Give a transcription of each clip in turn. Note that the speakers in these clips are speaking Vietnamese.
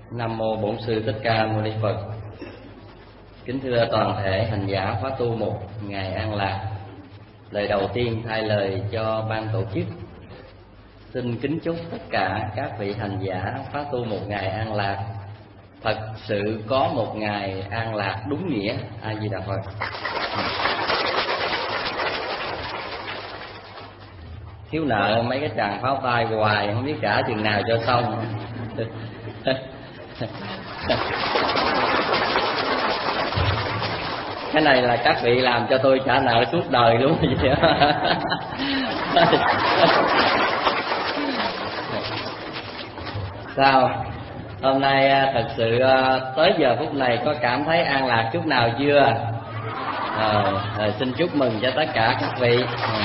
Nam mô Bổn Sư Thích Ca Mâu Ni Phật. Kính thưa toàn thể hành giả khóa tu một ngày an lạc. Lời đầu tiên thay lời cho ban tổ chức, xin kính chúc tất cả các vị hành giả khóa tu một ngày an lạc, thật sự có một ngày an lạc đúng nghĩa. A Di Đà Phật. Thiếu nợ mấy cái tràng pháo tay hoài, không biết trả chừng nào cho xong. Cái này là các vị làm cho tôi trả nợ suốt đời luôn vậy. Sao hôm nay thật sự tới giờ phút này có cảm thấy an lạc chút nào chưa? Xin chúc mừng cho tất cả các vị.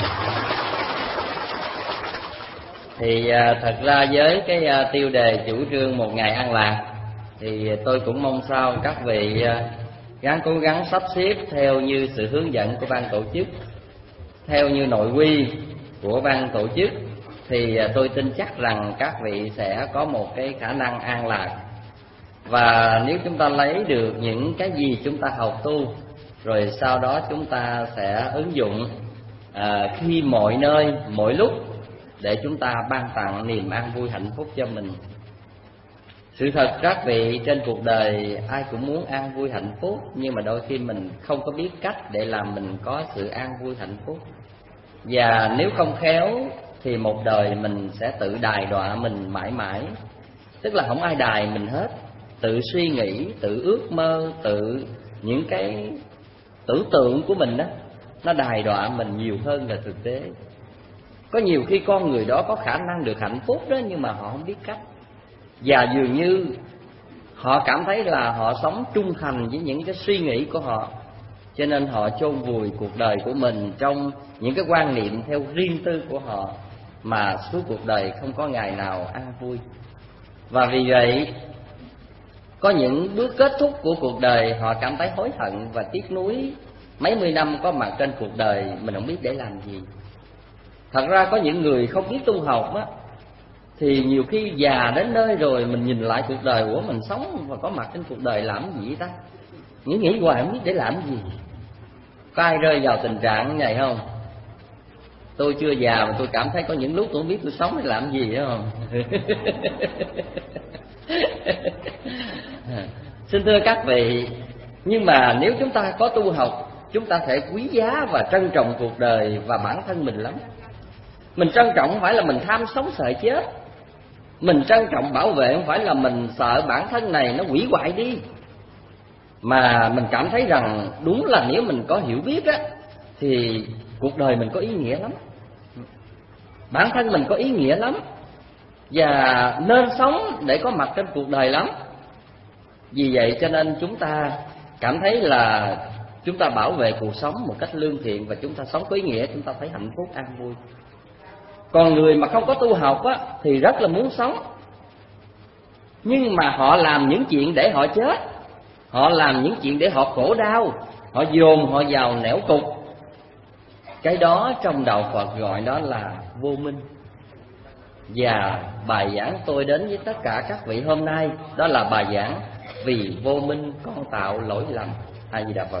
Thì thật ra với cái tiêu đề chủ trương một ngày an lạc, thì tôi cũng mong sao các vị gắng cố gắng sắp xếp theo như sự hướng dẫn của ban tổ chức, theo như nội quy của ban tổ chức, thì tôi tin chắc rằng các vị sẽ có một cái khả năng an lạc. Và nếu chúng ta lấy được những cái gì chúng ta học tu, rồi sau đó chúng ta sẽ ứng dụng khi mọi nơi, mọi lúc, để chúng ta ban tặng niềm an vui hạnh phúc cho mình. Sự thật các vị, trên cuộc đời ai cũng muốn an vui hạnh phúc, nhưng mà đôi khi mình không có biết cách để làm mình có sự an vui hạnh phúc. Và nếu không khéo thì một đời mình sẽ tự đày đọa mình mãi mãi. Tức là không ai đày mình hết, tự suy nghĩ, tự ước mơ, tự những cái tưởng tượng của mình đó, nó đày đọa mình nhiều hơn là thực tế. Có nhiều khi con người đó có khả năng được hạnh phúc đó, nhưng mà họ không biết cách. Và dường như họ cảm thấy là họ sống trung thành với những cái suy nghĩ của họ, cho nên họ chôn vùi cuộc đời của mình trong những cái quan niệm theo riêng tư của họ, mà suốt cuộc đời không có ngày nào an vui. Và vì vậy có những bước kết thúc của cuộc đời họ cảm thấy hối hận và tiếc nuối. Mấy mươi năm có mặt trên cuộc đời mình không biết để làm gì. Thật ra có những người không biết tu học á, thì nhiều khi già đến nơi rồi mình nhìn lại cuộc đời của mình sống và có mặt trên cuộc đời làm gì ta? Nghĩ hoài không biết để làm gì. Có ai rơi vào tình trạng như vậy không? Tôi chưa già mà tôi cảm thấy có những lúc tôi không biết tôi sống để làm gì đó không? Xin thưa các vị, nhưng mà nếu chúng ta có tu học, chúng ta thể quý giá và trân trọng cuộc đời và bản thân mình lắm. Mình trân trọng không phải là mình tham sống sợ chết. Mình trân trọng bảo vệ không phải là mình sợ bản thân này nó hủy hoại đi, mà mình cảm thấy rằng đúng là nếu mình có hiểu biết á, thì cuộc đời mình có ý nghĩa lắm, bản thân mình có ý nghĩa lắm, và nên sống để có mặt trên cuộc đời lắm. Vì vậy cho nên chúng ta cảm thấy là chúng ta bảo vệ cuộc sống một cách lương thiện, và chúng ta sống có ý nghĩa, chúng ta thấy hạnh phúc an vui. Còn người mà không có tu học á, thì rất là muốn sống, nhưng mà họ làm những chuyện để họ chết, họ làm những chuyện để họ khổ đau, họ dồn họ vào nẻo cục. Cái đó trong đạo Phật gọi đó là vô minh. Và bài giảng tôi đến với tất cả các vị hôm nay, đó là bài giảng vì vô minh con tạo lỗi lầm. A Di Đà Phật.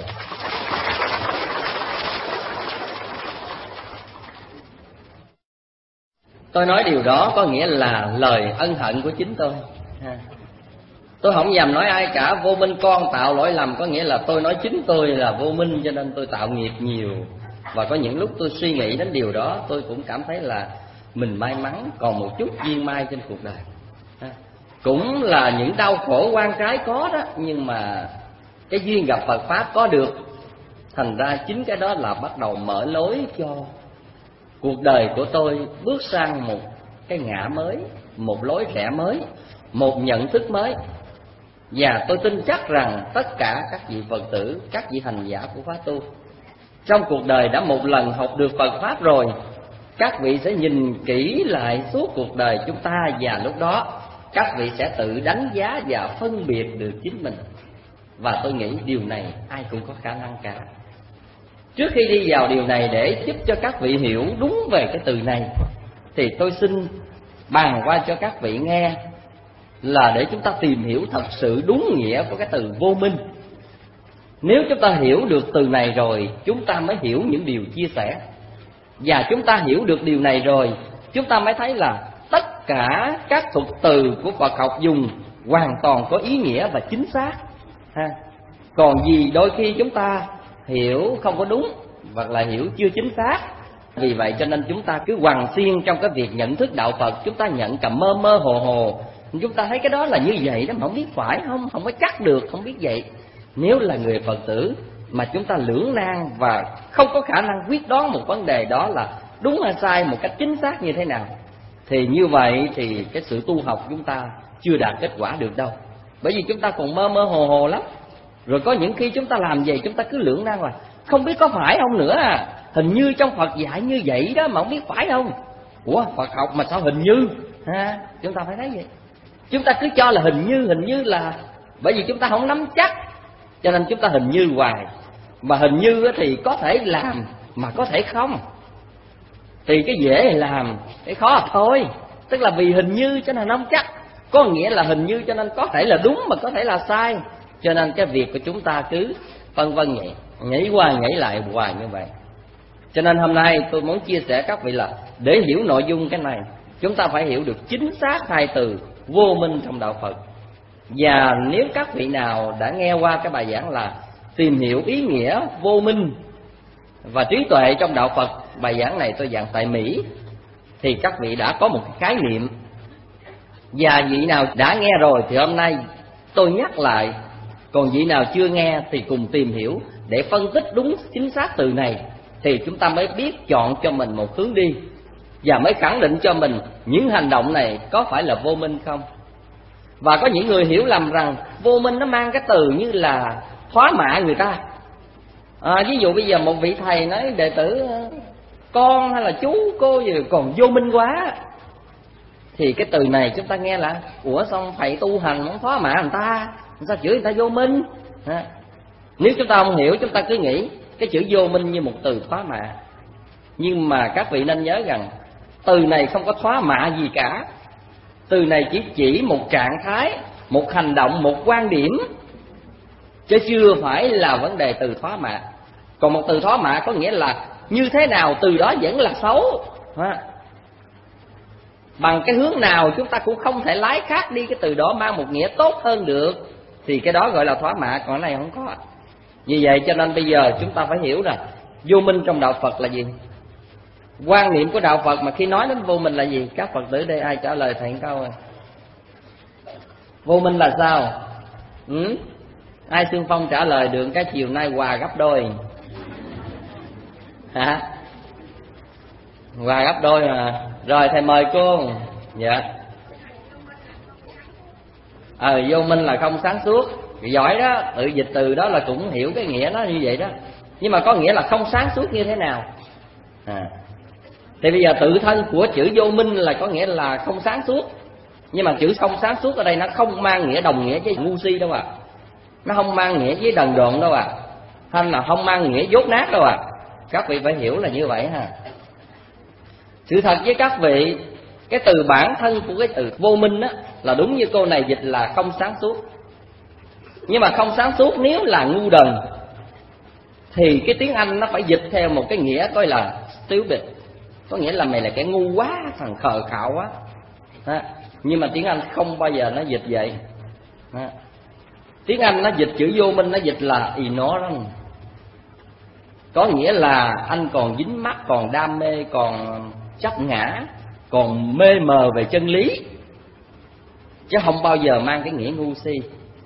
Tôi nói điều đó có nghĩa là lời ân hận của chính tôi. Tôi không nhầm nói ai cả. Vô minh con tạo lỗi lầm có nghĩa là tôi nói chính tôi là vô minh, cho nên tôi tạo nghiệp nhiều. Và có những lúc tôi suy nghĩ đến điều đó, tôi cũng cảm thấy là mình may mắn còn một chút duyên may trên cuộc đời. Cũng là những đau khổ oan trái có đó, nhưng mà cái duyên gặp Phật Pháp có được. Thành ra chính cái đó là bắt đầu mở lối cho cuộc đời của tôi bước sang một cái ngã mới, một lối rẽ mới, một nhận thức mới. Và tôi tin chắc rằng tất cả các vị Phật tử, các vị hành giả của khóa tu, trong cuộc đời đã một lần học được Phật Pháp rồi, các vị sẽ nhìn kỹ lại suốt cuộc đời chúng ta, và lúc đó các vị sẽ tự đánh giá và phân biệt được chính mình. Và tôi nghĩ điều này ai cũng có khả năng cả. Trước khi đi vào điều này để giúp cho các vị hiểu đúng về cái từ này, thì tôi xin bàn qua cho các vị nghe là để chúng ta tìm hiểu thật sự đúng nghĩa của cái từ vô minh. Nếu chúng ta hiểu được từ này rồi, chúng ta mới hiểu những điều chia sẻ. Và chúng ta hiểu được điều này rồi, chúng ta mới thấy là tất cả các thuật từ của Phật học dùng hoàn toàn có ý nghĩa và chính xác ha. Còn vì đôi khi chúng ta hiểu không có đúng, hoặc là hiểu chưa chính xác. Vì vậy cho nên chúng ta cứ quằn xiên trong cái việc nhận thức đạo Phật. Chúng ta nhận cầm mơ mơ hồ hồ, chúng ta thấy cái đó là như vậy đó, mà không biết phải không, không có chắc được, không biết vậy. Nếu là người Phật tử mà chúng ta lưỡng nan và không có khả năng quyết đoán một vấn đề đó là đúng hay sai một cách chính xác như thế nào, thì như vậy thì cái sự tu học chúng ta chưa đạt kết quả được đâu. Bởi vì chúng ta còn mơ mơ hồ hồ lắm. Rồi có những khi chúng ta làm gì chúng ta cứ lưỡng nan là không biết có phải không nữa à. Hình như trong Phật dạy như vậy đó mà không biết phải không. Ủa Phật học mà sao hình như ha? Chúng ta phải thấy vậy. Chúng ta cứ cho là hình như là bởi vì chúng ta không nắm chắc, cho nên chúng ta hình như hoài. Mà hình như thì có thể làm mà có thể không. Thì cái dễ thì làm, cái khó là thôi. Tức là vì hình như cho nên nắm chắc, có nghĩa là hình như cho nên có thể là đúng mà có thể là sai. Cho nên cái việc của chúng ta cứ phân vân vậy, nghĩ qua nghĩ lại hoài như vậy. Cho nên hôm nay tôi muốn chia sẻ các vị là để hiểu nội dung cái này, chúng ta phải hiểu được chính xác hai từ vô minh trong đạo Phật. Và nếu các vị nào đã nghe qua cái bài giảng là tìm hiểu ý nghĩa vô minh và trí tuệ trong đạo Phật, bài giảng này tôi giảng tại Mỹ, thì các vị đã có một khái niệm. Và vị nào đã nghe rồi thì hôm nay tôi nhắc lại, còn vị nào chưa nghe thì cùng tìm hiểu để phân tích đúng chính xác từ này, thì chúng ta mới biết chọn cho mình một hướng đi, và mới khẳng định cho mình những hành động này có phải là vô minh không. Và có những người hiểu lầm rằng vô minh nó mang cái từ như là thóa mạ người ta. Ví dụ bây giờ một vị thầy nói đệ tử con hay là chú cô gì còn vô minh quá, thì cái từ này chúng ta nghe là ủa xong thầy tu hành muốn thóa mạ người ta sao chửi người ta vô minh. Nếu chúng ta không hiểu, chúng ta cứ nghĩ cái chữ vô minh như một từ thóa mạ. Nhưng mà các vị nên nhớ rằng từ này không có thóa mạ gì cả. Từ này chỉ một trạng thái, một hành động, một quan điểm, chứ chưa phải là vấn đề từ thóa mạ. Còn một từ thóa mạ có nghĩa là như thế nào từ đó vẫn là xấu. Bằng cái hướng nào chúng ta cũng không thể lái khác đi cái từ đó mang một nghĩa tốt hơn được, thì cái đó gọi là thóa mạ, còn cái này không có. Vì vậy cho nên bây giờ chúng ta phải hiểu rằng vô minh trong đạo Phật là gì. Quan niệm của đạo Phật mà khi nói đến vô minh là gì? Các Phật tử đây ai trả lời thầy một câu rồi. Vô minh là sao? Ai xương phong trả lời được cái chiều nay quà gấp đôi. Hả? Quà gấp đôi mà. Rồi thầy mời cô. Dạ. Vô minh là không sáng suốt. Giỏi đó, tự dịch từ đó là cũng hiểu cái nghĩa nó như vậy đó. Nhưng mà có nghĩa là không sáng suốt như thế nào? Thì bây giờ tự thân của chữ vô minh là có nghĩa là không sáng suốt. Nhưng mà chữ không sáng suốt ở đây nó không mang nghĩa đồng nghĩa với ngu si đâu à. Nó không mang nghĩa với đần độn đâu à. Hay là không mang nghĩa dốt nát đâu à. Các vị phải hiểu là như vậy ha. Sự thật với các vị, cái từ bản thân của cái từ vô minh á là đúng như cô này dịch là không sáng suốt. Nhưng mà không sáng suốt nếu là ngu đần thì cái tiếng Anh nó phải dịch theo một cái nghĩa coi là stupid, có nghĩa là mày là kẻ ngu quá, thằng khờ khạo quá. Nhưng mà tiếng Anh không bao giờ nó dịch vậy. Tiếng Anh nó dịch chữ vô minh, nó dịch là ignorant, có nghĩa là anh còn dính mắc, còn đam mê, còn chấp ngã, còn mê mờ về chân lý, chứ không bao giờ mang cái nghĩa ngu si.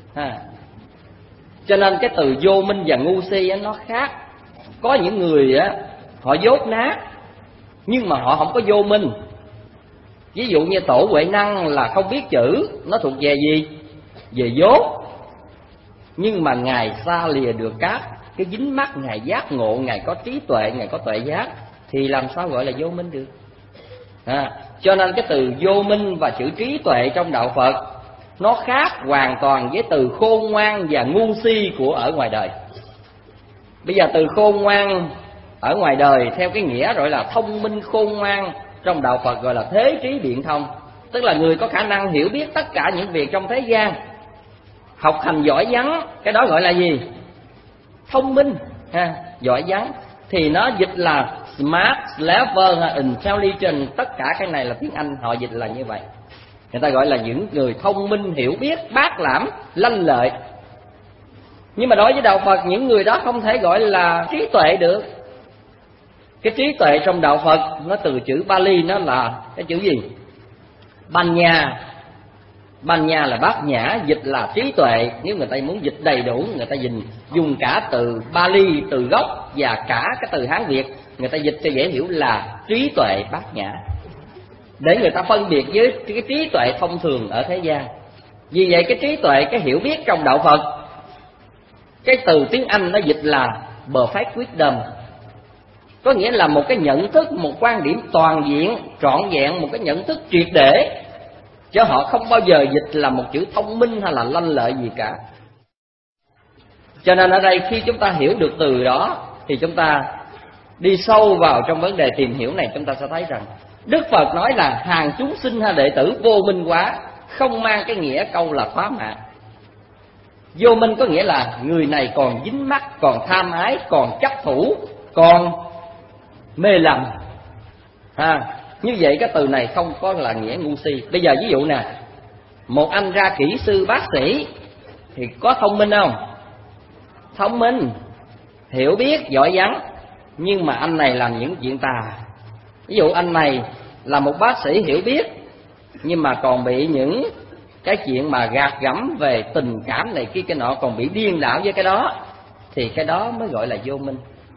Cho nên cái từ vô minh và ngu si nó khác. Có những người họ dốt nát nhưng mà họ không có vô minh. Ví dụ như Tổ Huệ Năng là không biết chữ, nó thuộc về gì? Về dốt. Nhưng mà Ngài xa lìa được các cái dính mắc, Ngài giác ngộ, Ngài có trí tuệ, Ngài có tuệ giác, thì làm sao gọi là vô minh được? Cho nên cái từ vô minh và chữ trí tuệ trong đạo Phật nó khác hoàn toàn với từ khôn ngoan và ngu si của ở ngoài đời. Bây giờ từ khôn ngoan ở ngoài đời theo cái nghĩa gọi là thông minh khôn ngoan, trong đạo Phật gọi là thế trí biện thông. tức là người có khả năng hiểu biết tất cả những việc trong thế gian. Học hành giỏi vắng, cái đó gọi là gì? Thông minh ha. Giỏi vắng thì nó dịch là smart, clever, intelligent. Tất cả cái này là tiếng Anh họ dịch là như vậy. Người ta gọi là những người thông minh, hiểu biết, bác lãm, lanh lợi. Nhưng mà đối với đạo Phật, những người đó không thể gọi là trí tuệ được. Cái trí tuệ trong đạo Phật nó từ chữ Pali, nó là cái chữ gì? Banya. Banya là bát nhã, dịch là trí tuệ. Nếu người ta muốn dịch đầy đủ, người ta dùng cả từ Pali, từ gốc và cả cái từ Hán Việt, người ta dịch cho dễ hiểu là trí tuệ bát nhã, để người ta phân biệt với cái trí tuệ thông thường ở thế gian. Vì vậy cái trí tuệ, cái hiểu biết trong đạo Phật, cái từ tiếng Anh nó dịch là perfect wisdom, có nghĩa là một cái nhận thức, một quan điểm toàn diện, trọn vẹn, một cái nhận thức triệt để, chứ họ không bao giờ dịch là một chữ thông minh hay là lanh lợi gì cả. Cho nên ở đây khi chúng ta hiểu được từ đó thì chúng ta đi sâu vào trong vấn đề tìm hiểu này, chúng ta sẽ thấy rằng Đức Phật nói là hàng chúng sinh hay đệ tử vô minh quá, không mang cái nghĩa câu là khóa mạng. Vô minh có nghĩa là người này còn dính mắc, còn tham ái, còn chấp thủ, còn mê lầm. Như vậy cái từ này không có là nghĩa ngu si. Bây giờ ví dụ nè, một anh ra kỹ sư bác sĩ thì có thông minh không? Thông minh, hiểu biết, giỏi vắng, nhưng mà anh này làm những chuyện tà. Ví dụ anh này là một bác sĩ hiểu biết, nhưng mà còn bị những cái chuyện mà gạt gẫm về tình cảm này kia cái nọ, còn bị điên đảo với cái đó, thì cái đó mới gọi là vô minh.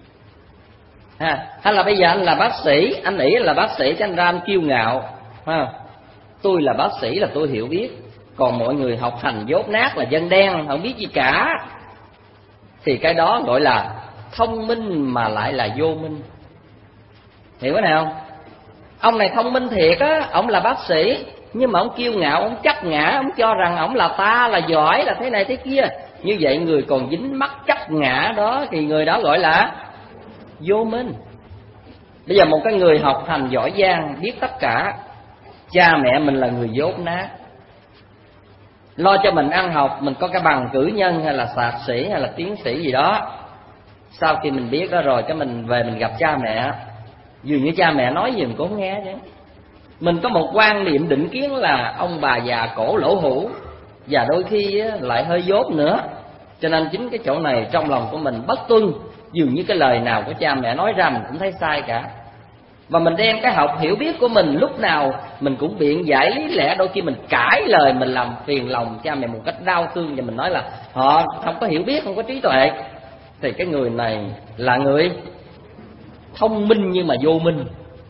Hay là bây giờ anh là bác sĩ, anh nghĩ là bác sĩ cho anh ra anh kiêu ngạo, tôi là bác sĩ là tôi hiểu biết, còn mọi người học hành dốt nát là dân đen không biết gì cả, thì cái đó gọi là thông minh mà lại là vô minh. Hiểu cái nào không? Ông này thông minh thiệt á, ông là bác sĩ, nhưng mà ông kiêu ngạo, ông chấp ngã, ông cho rằng ông là ta, là giỏi, là thế này thế kia. Như vậy người còn dính mắc chấp ngã đó thì người đó gọi là vô minh. Bây giờ một cái người học hành giỏi giang, biết tất cả, cha mẹ mình là người dốt nát, lo cho mình ăn học, mình có cái bằng cử nhân hay là thạc sĩ hay là tiến sĩ gì đó. Sau khi mình biết đó rồi, cái mình về mình gặp cha mẹ, dường như cha mẹ nói gì mình cũng không nghe chứ. Mình có một quan niệm định kiến là ông bà già cổ lỗ hủ, và đôi khi lại hơi dốt nữa. Cho nên chính cái chỗ này trong lòng của mình bất tuân, dường như cái lời nào của cha mẹ nói ra mình cũng thấy sai cả. Và mình đem cái học hiểu biết của mình, lúc nào mình cũng biện giải lý lẽ, đôi khi mình cãi lời, mình làm phiền lòng cha mẹ một cách đau thương, và mình nói là họ không có hiểu biết, không có trí tuệ. Thì cái người này là người thông minh nhưng mà vô minh.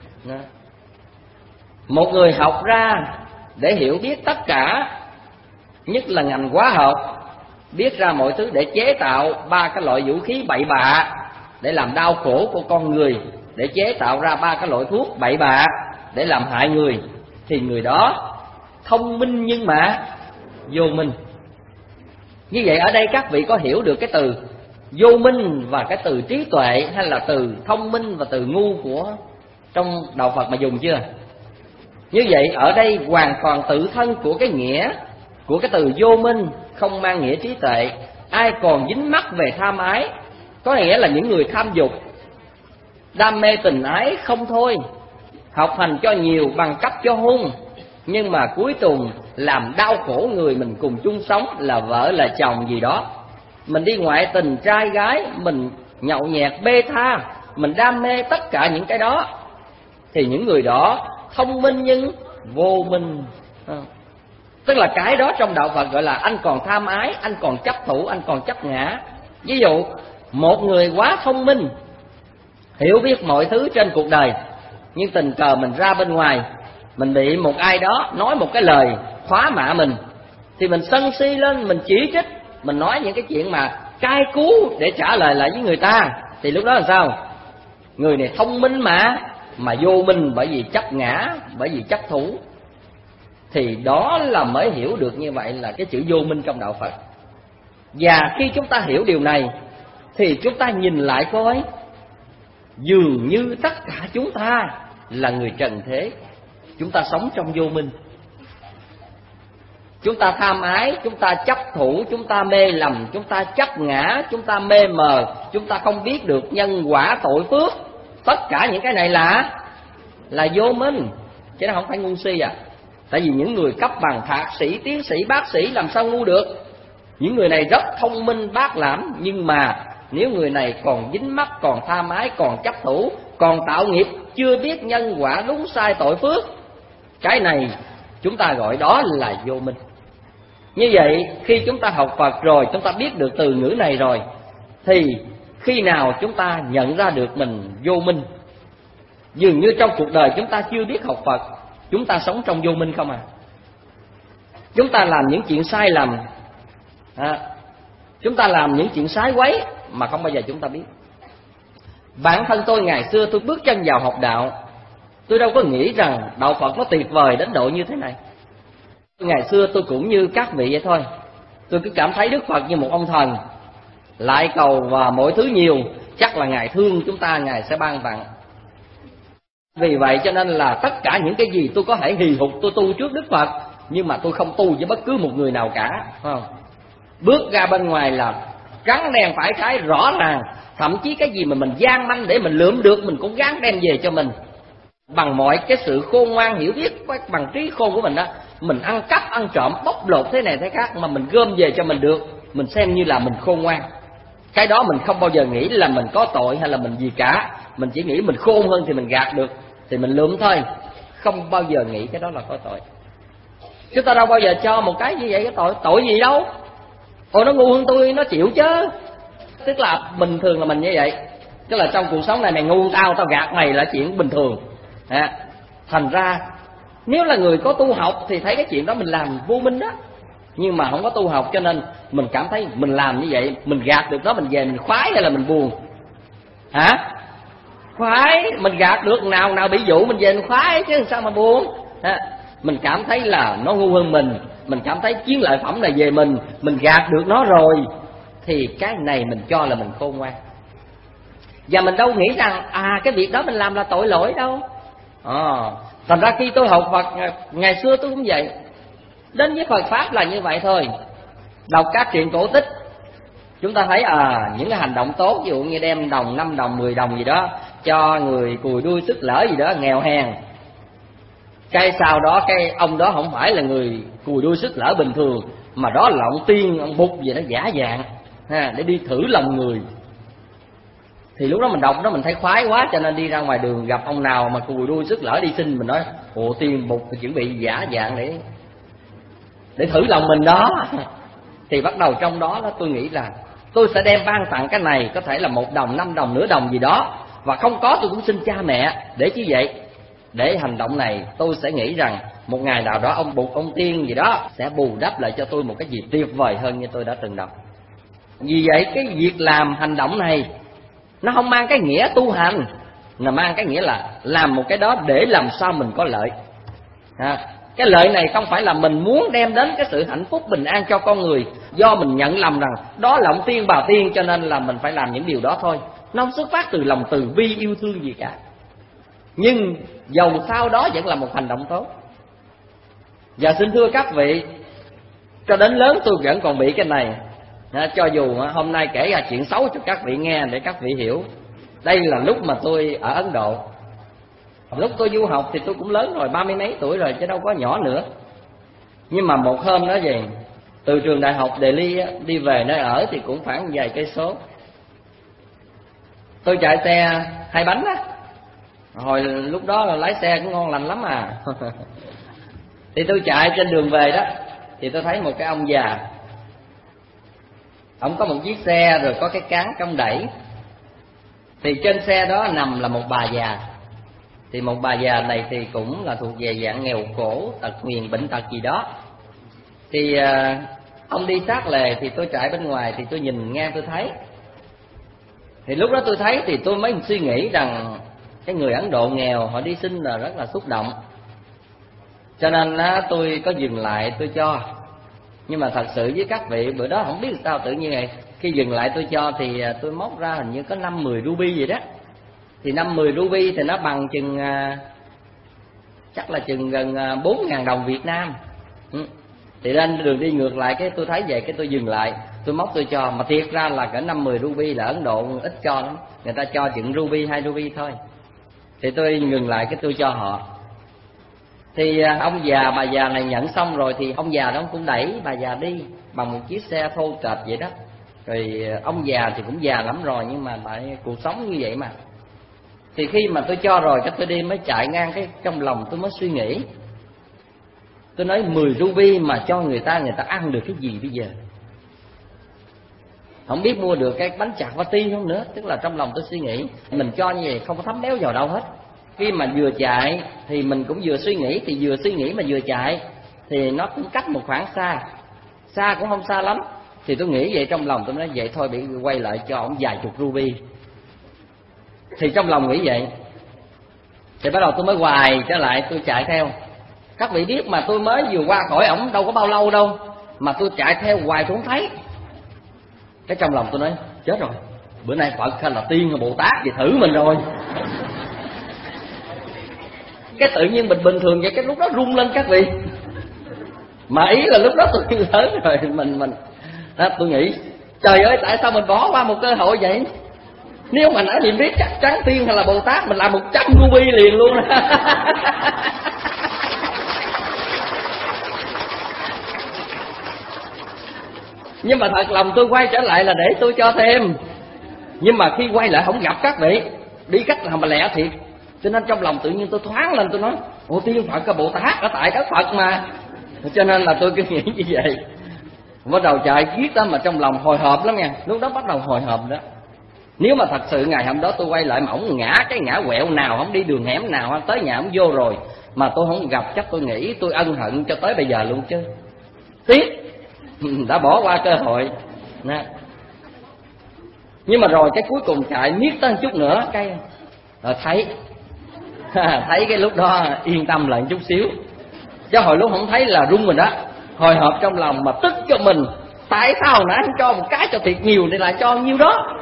Một người học ra để hiểu biết tất cả, nhất là ngành hóa học, biết ra mọi thứ để chế tạo 3 cái loại vũ khí bậy bạ để làm đau khổ của con người, để chế tạo ra 3 cái loại thuốc bậy bạ để làm hại người, thì người đó thông minh nhưng mà vô minh. Như vậy ở đây các vị có hiểu được cái từ vô minh và cái từ trí tuệ, hay là từ thông minh và từ ngu của trong đạo Phật mà dùng chưa? Như vậy ở đây hoàn toàn tự thân của cái nghĩa của cái từ vô minh, không mang nghĩa trí tuệ. Ai còn dính mắc về tham ái, có nghĩa là những người tham dục, đam mê tình ái không thôi, học hành cho nhiều, bằng cấp cho hung, nhưng mà cuối cùng làm đau khổ người mình cùng chung sống, là vợ là chồng gì đó. Mình đi ngoại tình trai gái, mình nhậu nhẹt bê tha, mình đam mê tất cả những cái đó, thì những người đó thông minh nhưng vô minh. Tức là cái đó trong đạo Phật gọi là anh còn tham ái, anh còn chấp thủ, anh còn chấp ngã. Ví dụ một người quá thông minh, hiểu biết mọi thứ trên cuộc đời, nhưng tình cờ mình ra bên ngoài, mình bị một ai đó nói một cái lời khóa mạ mình, thì mình sân si lên, mình chỉ trích, mình nói những cái chuyện mà cay cú để trả lời lại với người ta. Thì lúc đó là sao? Người này thông minh mà vô minh, bởi vì chấp ngã, bởi vì chấp thủ. Thì đó là mới hiểu được như vậy là cái chữ vô minh trong đạo Phật. Và khi chúng ta hiểu điều này thì chúng ta nhìn lại coi, dường như tất cả chúng ta là người trần thế, chúng ta sống trong vô minh. Chúng ta tham ái, chúng ta chấp thủ, chúng ta mê lầm, chúng ta chấp ngã, chúng ta mê mờ, chúng ta không biết được nhân quả tội phước. Tất cả những cái này là vô minh, chứ nó không phải ngu si à. Tại vì những người cấp bằng thạc sĩ, tiến sĩ, bác sĩ làm sao ngu được. Những người này rất thông minh bác lãm, nhưng mà nếu người này còn dính mắc, còn tha mái, còn chấp thủ, còn tạo nghiệp, chưa biết nhân quả đúng sai tội phước, cái này chúng ta gọi đó là vô minh. Như vậy khi chúng ta học Phật rồi, chúng ta biết được từ ngữ này rồi, thì khi nào chúng ta nhận ra được mình vô minh? Dường như trong cuộc đời chúng ta chưa biết học Phật, chúng ta sống trong vô minh không à. Chúng ta làm những chuyện sai lầm, chúng ta làm những chuyện sái quấy mà không bao giờ chúng ta biết. Bản thân tôi ngày xưa tôi bước chân vào học đạo, tôi đâu có nghĩ rằng đạo Phật nó tuyệt vời đến độ như thế này. Ngày xưa tôi cũng như các vị vậy thôi. Tôi cứ cảm thấy Đức Phật như một ông thần, lại cầu và mọi thứ nhiều, chắc là Ngài thương chúng ta, Ngài sẽ ban tặng. Vì vậy cho nên là tất cả những cái gì tôi có thể hì hục tôi tu trước Đức Phật, nhưng mà tôi không tu với bất cứ một người nào cả, phải không? Bước ra bên ngoài là gắn đèn phải trái rõ ràng, thậm chí cái gì mà mình gian manh để mình lượm được mình cũng gắng đem về cho mình. Bằng mọi cái sự khôn ngoan hiểu biết, bằng trí khôn của mình đó, mình ăn cắp, ăn trộm, bóc lột thế này thế khác mà mình gom về cho mình được, mình xem như là mình khôn ngoan. Cái đó mình không bao giờ nghĩ là mình có tội hay là mình gì cả. Mình chỉ nghĩ mình khôn hơn thì mình gạt được, thì mình lượm thôi. Không bao giờ nghĩ cái đó là có tội. Chúng ta đâu bao giờ cho một cái như vậy cái tội gì đâu. Ồ, nó ngu hơn tôi, nó chịu chứ. Tức là bình thường là mình như vậy. Tức là trong cuộc sống này mày ngu tao gạt mày là chuyện bình thường. Thành ra nếu là người có tu học thì thấy cái chuyện đó mình làm vô minh đó. Nhưng mà không có tu học cho nên mình cảm thấy mình làm như vậy, mình gạt được đó, mình về mình khoái hay là mình buồn? Khoái, mình gạt được nào bị dụ mình về mình khoái chứ sao mà buồn. Mình cảm thấy là nó ngu hơn mình cảm thấy chiến lợi phẩm này về mình gạt được nó rồi, thì cái này mình cho là mình khôn ngoan. Và mình đâu nghĩ rằng cái việc đó mình làm là tội lỗi đâu. Thành ra khi tôi học Phật, ngày xưa tôi cũng vậy. Đến với Phật Pháp là như vậy thôi. Đọc các truyện cổ tích, chúng ta thấy những cái hành động tốt, ví dụ như đem đồng, 5 đồng, 10 đồng gì đó cho người cùi đuôi sức lỡ gì đó, nghèo hèn. Cái sau đó cái ông đó không phải là người cùi đuôi sức lỡ bình thường, mà đó là ông tiên, ông Bụt gì đó giả dạng để đi thử lòng người. Thì lúc đó mình đọc đó mình thấy khoái quá, cho nên đi ra ngoài đường gặp ông nào mà cùi đuôi sức lỡ đi xin, mình nói ồ, tiên Bụt chuẩn bị giả dạng để thử lòng mình đó. Thì bắt đầu trong đó tôi nghĩ là tôi sẽ đem ban tặng cái này, có thể là 1 đồng, 5 đồng, nửa đồng gì đó, và không có tôi cũng xin cha mẹ. Để chứ vậy, để hành động này tôi sẽ nghĩ rằng một ngày nào đó ông Bụt, ông tiên gì đó sẽ bù đắp lại cho tôi một cái gì tuyệt vời hơn như tôi đã từng đọc. Vì vậy cái việc làm hành động này nó không mang cái nghĩa tu hành, mà mang cái nghĩa là làm một cái đó để làm sao mình có lợi. Cái lợi này không phải là mình muốn đem đến cái sự hạnh phúc bình an cho con người, do mình nhận lầm rằng đó là ông tiên bà tiên cho nên là mình phải làm những điều đó thôi. Nó không xuất phát từ lòng từ bi yêu thương gì cả. Nhưng dầu sau đó vẫn là một hành động tốt. Và xin thưa các vị, cho đến lớn tôi vẫn còn bị cái này. Cho dù hôm nay kể ra chuyện xấu cho các vị nghe để các vị hiểu. Đây là lúc mà tôi ở Ấn Độ. Lúc tôi du học thì tôi cũng lớn rồi, 30 mấy tuổi rồi chứ đâu có nhỏ nữa. Nhưng mà một hôm đó về, từ trường đại học Delhi đi về nơi ở thì cũng khoảng vài cây số. Tôi chạy xe 2 bánh á. Hồi lúc đó là lái xe cũng ngon lành lắm à. Thì tôi chạy trên đường về đó, thì tôi thấy một cái ông già. Ông có một chiếc xe rồi có cái cán cong đẩy. Thì trên xe đó nằm là một bà già. Thì một bà già này thì cũng là thuộc về dạng nghèo khổ, tật nguyền, bệnh tật gì đó. Thì ông đi sát lề, thì tôi chạy bên ngoài thì tôi nhìn nghe tôi thấy. Thì lúc đó tôi thấy thì tôi mới suy nghĩ rằng cái người Ấn Độ nghèo họ đi xin là rất là xúc động. Cho nên tôi có dừng lại tôi cho. Nhưng mà thật sự với các vị, bữa đó không biết sao tự nhiên này, khi dừng lại tôi cho thì tôi móc ra hình như có 5-10 ruby gì đó. Thì 5-10 ruby thì nó bằng chừng chắc là chừng gần 4.000 đồng Việt Nam. Thì lên đường đi ngược lại, cái tôi thấy vậy, cái tôi dừng lại, tôi móc tôi cho. Mà thiệt ra là cỡ 5-10 ruby, là Ấn Độ ít cho lắm, người ta cho chừng ruby 2 ruby thôi. Thì tôi ngừng lại, cái tôi cho họ. Thì ông già bà già này nhận xong rồi, thì ông già đó cũng đẩy bà già đi bằng một chiếc xe thô kệch vậy đó. Rồi ông già thì cũng già lắm rồi, nhưng mà tại cuộc sống như vậy mà. Thì khi mà tôi cho rồi, cái tôi đi mới chạy ngang, cái trong lòng tôi mới suy nghĩ. Tôi nói 10 ruby mà cho người ta ăn được cái gì bây giờ? Không biết mua được cái bánh chạc pati không nữa. Tức là trong lòng tôi suy nghĩ, mình cho như vậy không có thấm béo vào đâu hết. Khi mà vừa chạy thì mình cũng vừa suy nghĩ, thì vừa suy nghĩ mà vừa chạy, thì nó cũng cách một khoảng xa cũng không xa lắm. Thì tôi nghĩ vậy, trong lòng tôi nói vậy thôi, bị quay lại cho ông vài chục ruby. Thì trong lòng nghĩ vậy. Thì bắt đầu tôi mới hoài trở lại, tôi chạy theo. Các vị biết mà, tôi mới vừa qua khỏi ổng đâu có bao lâu đâu, mà tôi chạy theo hoài tôi không thấy. Cái trong lòng tôi nói chết rồi, bữa nay Phật hay là tiên hay Bồ Tát gì thử mình rồi. Cái tự nhiên bình thường vậy, cái lúc đó rung lên các vị. Mà ý là lúc đó tôi lớn rồi, mình đó, tôi nghĩ trời ơi, tại sao mình bỏ qua một cơ hội vậy? Nếu mà nãy mình biết chắc chắn tiên hay là Bồ Tát, mình làm 100 ruby liền luôn. Nhưng mà thật lòng tôi quay trở lại là để tôi cho thêm. Nhưng mà khi quay lại không gặp các vị, đi cách nào mà lẹ thiệt. Cho nên trong lòng tự nhiên tôi thoáng lên, tôi nói ồ, tiên Phật cái Bồ Tát ở tại đất Phật mà. Cho nên là tôi cứ nghĩ như vậy. Bắt đầu chạy giết đó, mà trong lòng hồi hộp lắm nha. Lúc đó bắt đầu hồi hộp đó. Nếu mà thật sự ngày hôm đó tôi quay lại mà ổng ngã cái ngã quẹo nào, không đi đường hẻm nào, tới nhà ổng vô rồi mà tôi không gặp, chắc tôi nghĩ tôi ân hận cho tới bây giờ luôn chứ. Tiếc đã bỏ qua cơ hội nè. Nhưng mà rồi cái cuối cùng chạy miết tới một chút nữa, cái rồi thấy thấy cái lúc đó yên tâm lại một chút xíu. Chứ hồi lúc không thấy là rung mình đó, hồi hộp trong lòng mà tức cho mình. Tại sao nãy anh cho một cái cho thiệt nhiều để lại cho nhiêu đó.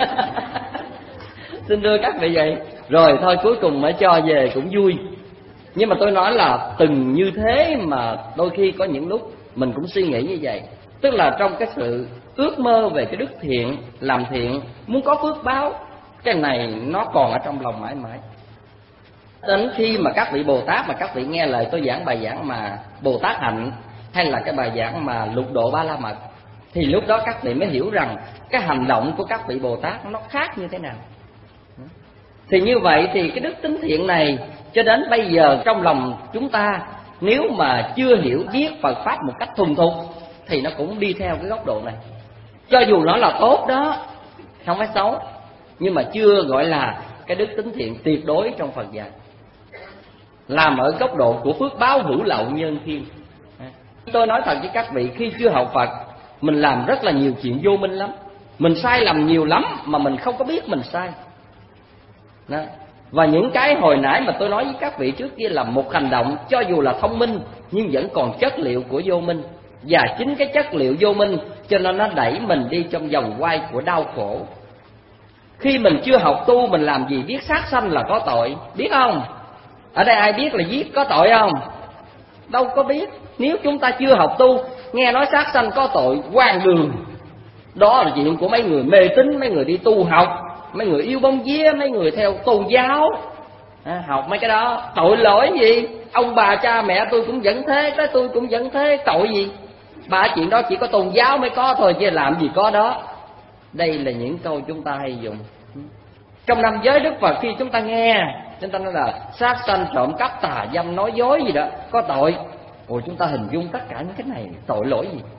Xin đưa các vị vậy. Rồi thôi cuối cùng mới cho về cũng vui. Nhưng mà tôi nói là từng như thế mà đôi khi có những lúc mình cũng suy nghĩ như vậy. Tức là trong cái sự ước mơ về cái đức thiện, làm thiện, muốn có phước báo, cái này nó còn ở trong lòng mãi mãi. Đến khi mà các vị Bồ Tát, mà các vị nghe lời tôi giảng bài giảng mà Bồ Tát hạnh, hay là cái bài giảng mà lục độ ba la mật, thì lúc đó các vị mới hiểu rằng cái hành động của các vị Bồ Tát nó khác như thế nào. Thì như vậy thì cái đức tính thiện này cho đến bây giờ trong lòng chúng ta, nếu mà chưa hiểu biết Phật Pháp một cách thuần thục thì nó cũng đi theo cái góc độ này. Cho dù nó là tốt đó, không phải xấu, nhưng mà chưa gọi là cái đức tính thiện tuyệt đối trong Phật dạy. Làm ở góc độ của phước báo hữu lậu nhân thiên. Tôi nói thật với các vị, khi chưa học Phật, mình làm rất là nhiều chuyện vô minh lắm. Mình sai lầm nhiều lắm mà mình không có biết mình sai đó. Và những cái hồi nãy mà tôi nói với các vị trước kia là một hành động cho dù là thông minh nhưng vẫn còn chất liệu của vô minh. Và chính cái chất liệu vô minh cho nên nó đẩy mình đi trong vòng quay của đau khổ. Khi mình chưa học tu, mình làm gì biết sát sanh là có tội, biết không? Ở đây ai biết là giết có tội không? Đâu có biết. Nếu chúng ta chưa học tu, nghe nói sát sanh có tội, hoang đường. Đó là chuyện của mấy người mê tín, mấy người đi tu học, mấy người yêu bóng vía, mấy người theo tôn giáo. Học mấy cái đó, tội lỗi gì? Ông bà cha mẹ tôi cũng vẫn thế, tới tôi cũng vẫn thế, tội gì? Ba chuyện đó chỉ có tôn giáo mới có thôi, chứ làm gì có đó. Đây là những câu chúng ta hay dùng. Trong năm giới Đức Phật khi chúng ta nghe, chúng ta nói là sát sanh, trộm cắp, tà dâm, nói dối gì đó có tội. Ồ, chúng ta hình dung tất cả những cái này tội lỗi gì?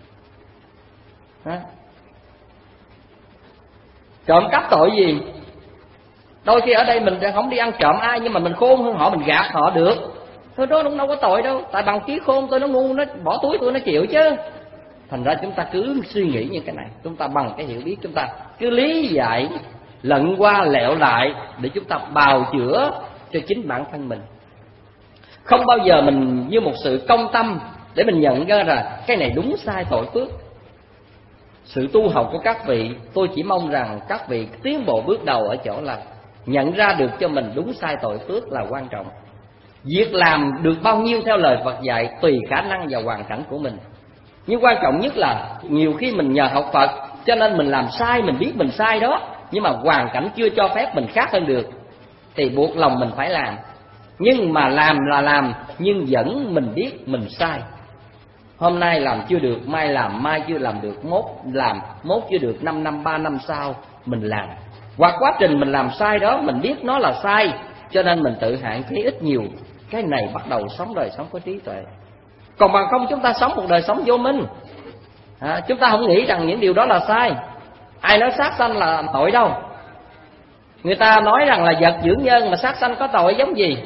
Trộm cắp tội gì? Đôi khi ở đây mình không đi ăn trộm ai, nhưng mà mình khôn hơn họ, mình gạt họ được. Thôi đó cũng đâu có tội đâu, tại bằng trí khôn tôi nó ngu, nó bỏ túi tôi nó chịu chứ. Thành ra chúng ta cứ suy nghĩ như cái này, chúng ta bằng cái hiểu biết chúng ta cứ lý giải lận qua lẹo lại để chúng ta bào chữa cho chính bản thân mình. Không bao giờ mình như một sự công tâm để mình nhận ra là cái này đúng sai tội phước. Sự tu học của các vị, tôi chỉ mong rằng các vị tiến bộ bước đầu ở chỗ là nhận ra được cho mình đúng sai tội phước là quan trọng. Việc làm được bao nhiêu theo lời Phật dạy tùy khả năng và hoàn cảnh của mình. Nhưng quan trọng nhất là nhiều khi mình nhờ học Phật cho nên mình làm sai, mình biết mình sai đó, nhưng mà hoàn cảnh chưa cho phép mình khác hơn được thì buộc lòng mình phải làm. Nhưng mà làm là làm, nhưng vẫn mình biết mình sai. Hôm nay làm chưa được, mai làm, mai chưa làm được, mốt làm, mốt chưa được, 5 năm, 3 năm sau mình làm. Hoặc quá trình mình làm sai đó, mình biết nó là sai, cho nên mình tự hạn chế ít nhiều. Cái này bắt đầu sống đời sống có trí tuệ. Còn bằng không chúng ta sống một đời sống vô minh. Chúng ta không nghĩ rằng những điều đó là sai. Ai nói sát sanh là tội đâu. Người ta nói rằng là vật dưỡng nhân, mà sát sanh có tội giống gì?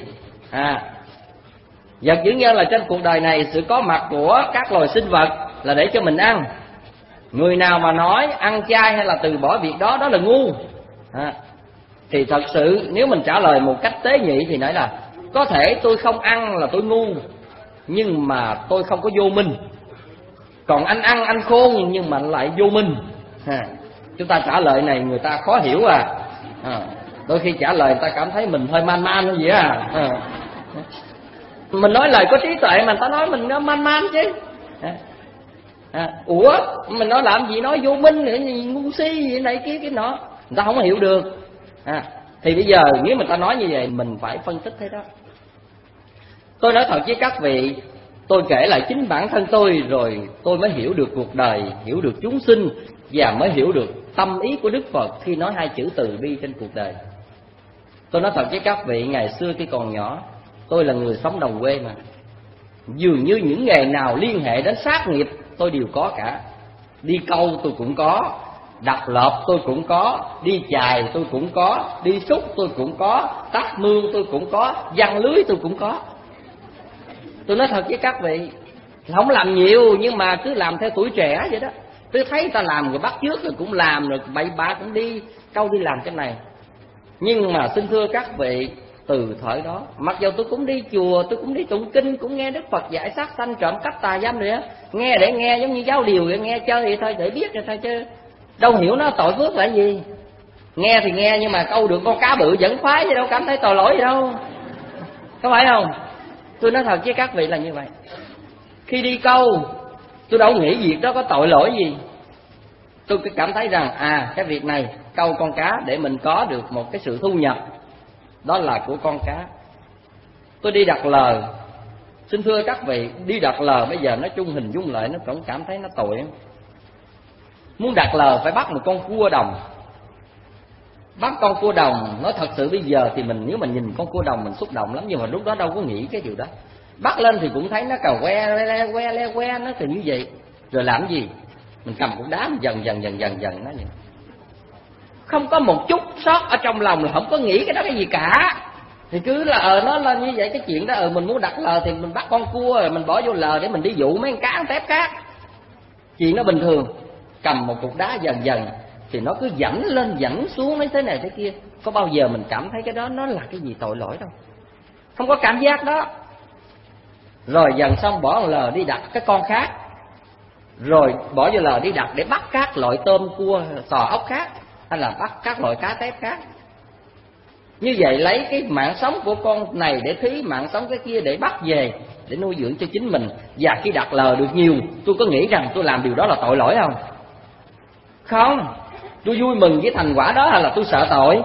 Vật dưỡng nhân là trên cuộc đời này sự có mặt của các loài sinh vật là để cho mình ăn. Người nào mà nói ăn chay hay là từ bỏ việc đó, đó là ngu. Thì thật sự nếu mình trả lời một cách tế nhị thì nói là có thể tôi không ăn là tôi ngu, nhưng mà tôi không có vô minh. Còn anh ăn anh khôn nhưng mà lại vô minh. Chúng ta trả lời này người ta khó hiểu đôi khi trả lời người ta cảm thấy mình hơi man man như vậy Mình nói lời có trí tuệ mà người ta nói mình man man chứ. Ủa mình nói làm gì nói vô minh nữa, ngu si gì này kia cái nọ, người ta không hiểu được. Thì bây giờ nếu người ta nói như vậy mình phải phân tích thế đó. Tôi nói thật với các vị, tôi kể lại chính bản thân tôi rồi tôi mới hiểu được cuộc đời, hiểu được chúng sinh và mới hiểu được tâm ý của Đức Phật khi nói hai chữ từ bi trên cuộc đời. Tôi nói thật với các vị, ngày xưa khi còn nhỏ, tôi là người sống đồng quê mà, dường như những nghề nào liên hệ đến sát nghiệp tôi đều có cả. Đi câu tôi cũng có, đập lợp tôi cũng có, đi chài tôi cũng có, đi xúc tôi cũng có, tắt mương tôi cũng có, giăng lưới tôi cũng có. Tôi nói thật với các vị, không làm nhiều nhưng mà cứ làm theo tuổi trẻ vậy đó. Tôi thấy người ta làm rồi bắt chước rồi cũng làm, rồi bậy bạ cũng đi câu đi làm cái này. Nhưng mà xin thưa các vị, từ thời đó mặc dù tôi cũng đi chùa, tôi cũng đi tụng kinh, cũng nghe Đức Phật dạy sát sanh trộm cắp tà dâm rồi á, nghe để nghe giống như giáo điều vậy, nghe chơi vậy thôi để biết vậy thôi chứ đâu hiểu nó tội phước là gì. Nghe thì nghe nhưng mà câu được con cá bự vẫn khoái chứ đâu cảm thấy tội lỗi gì đâu, có phải không? Tôi nói thật với các vị là như vậy. Khi đi câu tôi đâu nghĩ việc đó có tội lỗi gì. Tôi cứ cảm thấy rằng cái việc này câu con cá để mình có được một cái sự thu nhập, đó là của con cá. Tôi đi đặt lờ, xin thưa các vị, đi đặt lờ bây giờ nói chung hình dung lại nó cũng cảm thấy nó tội. Muốn đặt lờ phải bắt một con cua đồng. Bắt con cua đồng, nói thật sự bây giờ thì mình nếu mình nhìn con cua đồng mình xúc động lắm, nhưng mà lúc đó đâu có nghĩ cái điều đó. Bắt lên thì cũng thấy nó cào que nó thì như vậy. Rồi làm gì? Mình cầm cục đá mình dần dần nó vậy. Không có một chút sót ở trong lòng là không có nghĩ cái đó cái gì cả. Thì cứ là nó là như vậy. Cái chuyện đó mình muốn đặt lờ thì mình bắt con cua rồi mình bỏ vô lờ để mình đi dụ mấy con cá tép khác. Chuyện nó bình thường. Cầm một cục đá dần dần thì nó cứ dẫn lên dẫn xuống nói thế này thế kia. Có bao giờ mình cảm thấy cái đó nó là cái gì tội lỗi đâu, không có cảm giác đó. Rồi dần xong bỏ lờ đi đặt cái con khác, rồi bỏ vô lờ đi đặt để bắt các loại tôm cua sò ốc khác, hay là bắt các loại cá tép khác. Như vậy lấy cái mạng sống của con này để thí, mạng sống cái kia để bắt về để nuôi dưỡng cho chính mình. Và khi đặt lờ được nhiều, tôi có nghĩ rằng tôi làm điều đó là tội lỗi không? Không. Tôi vui mừng với thành quả đó hay là tôi sợ tội?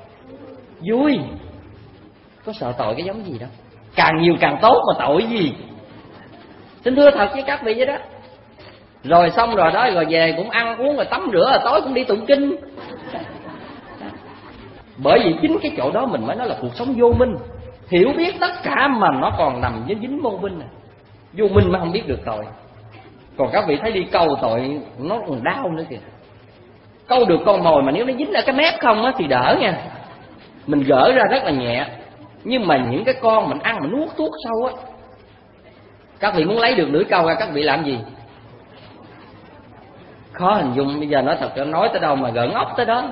Vui. Có sợ tội cái giống gì đâu. Càng nhiều càng tốt mà tội gì. Xin thưa thật với các vị vậy đó. Rồi xong rồi đó, rồi về cũng ăn uống rồi tắm rửa, rồi tối cũng đi tụng kinh. Bởi vì chính cái chỗ đó mình mới nói là cuộc sống vô minh. Hiểu biết tất cả mà nó còn nằm với dính vô minh này. Vô minh mà không biết được tội. Còn các vị thấy đi câu tội nó còn đau nữa kìa. Câu được con mồi mà nếu nó dính ở cái mép không á thì đỡ nha, mình gỡ ra rất là nhẹ. Nhưng mà những cái con mình ăn mà nuốt thuốc sâu á, các vị muốn lấy được lưỡi câu ra các vị làm gì? Khó hình dung. Bây giờ nói thật, nói tới đâu mà gỡ ốc tới đó.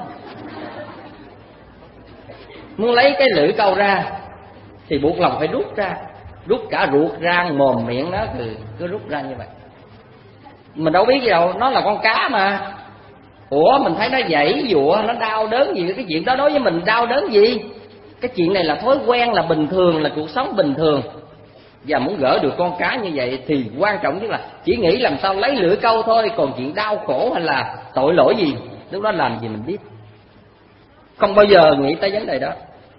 Muốn lấy cái lưỡi câu ra thì buộc lòng phải rút ra, rút cả ruột rang mồm miệng nó, cứ rút ra như vậy. Mình đâu biết gì đâu, nó là con cá mà. Ủa mình thấy nó giãy giụa, nó đau đớn gì, cái chuyện đó đối với mình đau đớn gì? Cái chuyện này là thói quen, là bình thường, là cuộc sống bình thường. Và muốn gỡ được con cá như vậy thì quan trọng nhất là chỉ nghĩ làm sao lấy lưỡi câu thôi. Còn chuyện đau khổ hay là tội lỗi gì, lúc đó làm gì mình biết. Không bao giờ nghĩ tới vấn đề đó.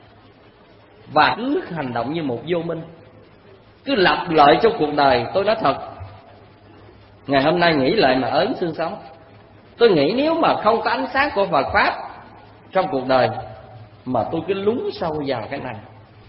Và cứ hành động như một vô minh, cứ lặp lại trong cuộc đời. Tôi nói thật, ngày hôm nay nghĩ lại mà ớn xương sống. Tôi nghĩ nếu mà không có ánh sáng của Phật Pháp trong cuộc đời mà tôi cứ lún sâu vào cái này.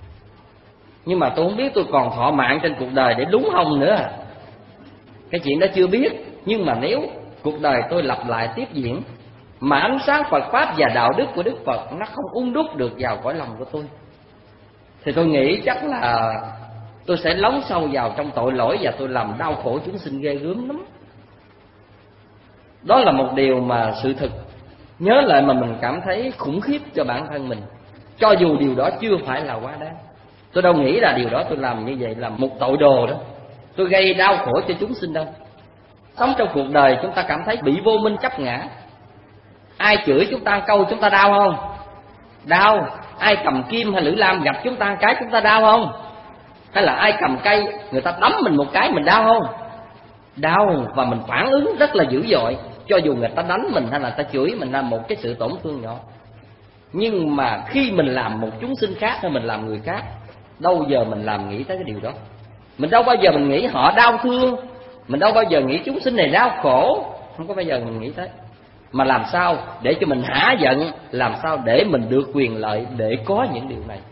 Nhưng mà tôi không biết tôi còn thọ mạng trên cuộc đời để lún hông nữa. Cái chuyện đó chưa biết. Nhưng mà nếu cuộc đời tôi lặp lại tiếp diễn mà ánh sáng Phật Pháp và đạo đức của Đức Phật nó không ung đúc được vào cõi lòng của tôi, thì tôi nghĩ chắc là tôi sẽ lún sâu vào trong tội lỗi và tôi làm đau khổ chúng sinh ghê gớm lắm. Đó là một điều mà sự thực nhớ lại mà mình cảm thấy khủng khiếp cho bản thân mình, cho dù điều đó chưa phải là quá đáng. Tôi đâu nghĩ là điều đó tôi làm như vậy là một tội đồ đó, tôi gây đau khổ cho chúng sinh đâu. Sống trong cuộc đời chúng ta cảm thấy bị vô minh chấp ngã. Ai chửi chúng ta câu chúng ta đau không? Đau. Ai cầm kim hay lưỡi lam gặp chúng ta cái chúng ta đau không? Hay là ai cầm cây người ta đấm mình một cái mình đau không? Đau. Và mình phản ứng rất là dữ dội, cho dù người ta đánh mình hay là ta chửi mình là một cái sự tổn thương nhỏ. Nhưng mà khi mình làm một chúng sinh khác hay mình làm người khác, đâu giờ mình làm nghĩ tới cái điều đó. Mình đâu bao giờ mình nghĩ họ đau thương, mình đâu bao giờ nghĩ chúng sinh này đau khổ, không có bao giờ mình nghĩ tới. Mà làm sao để cho mình hả giận, làm sao để mình được quyền lợi để có những điều này.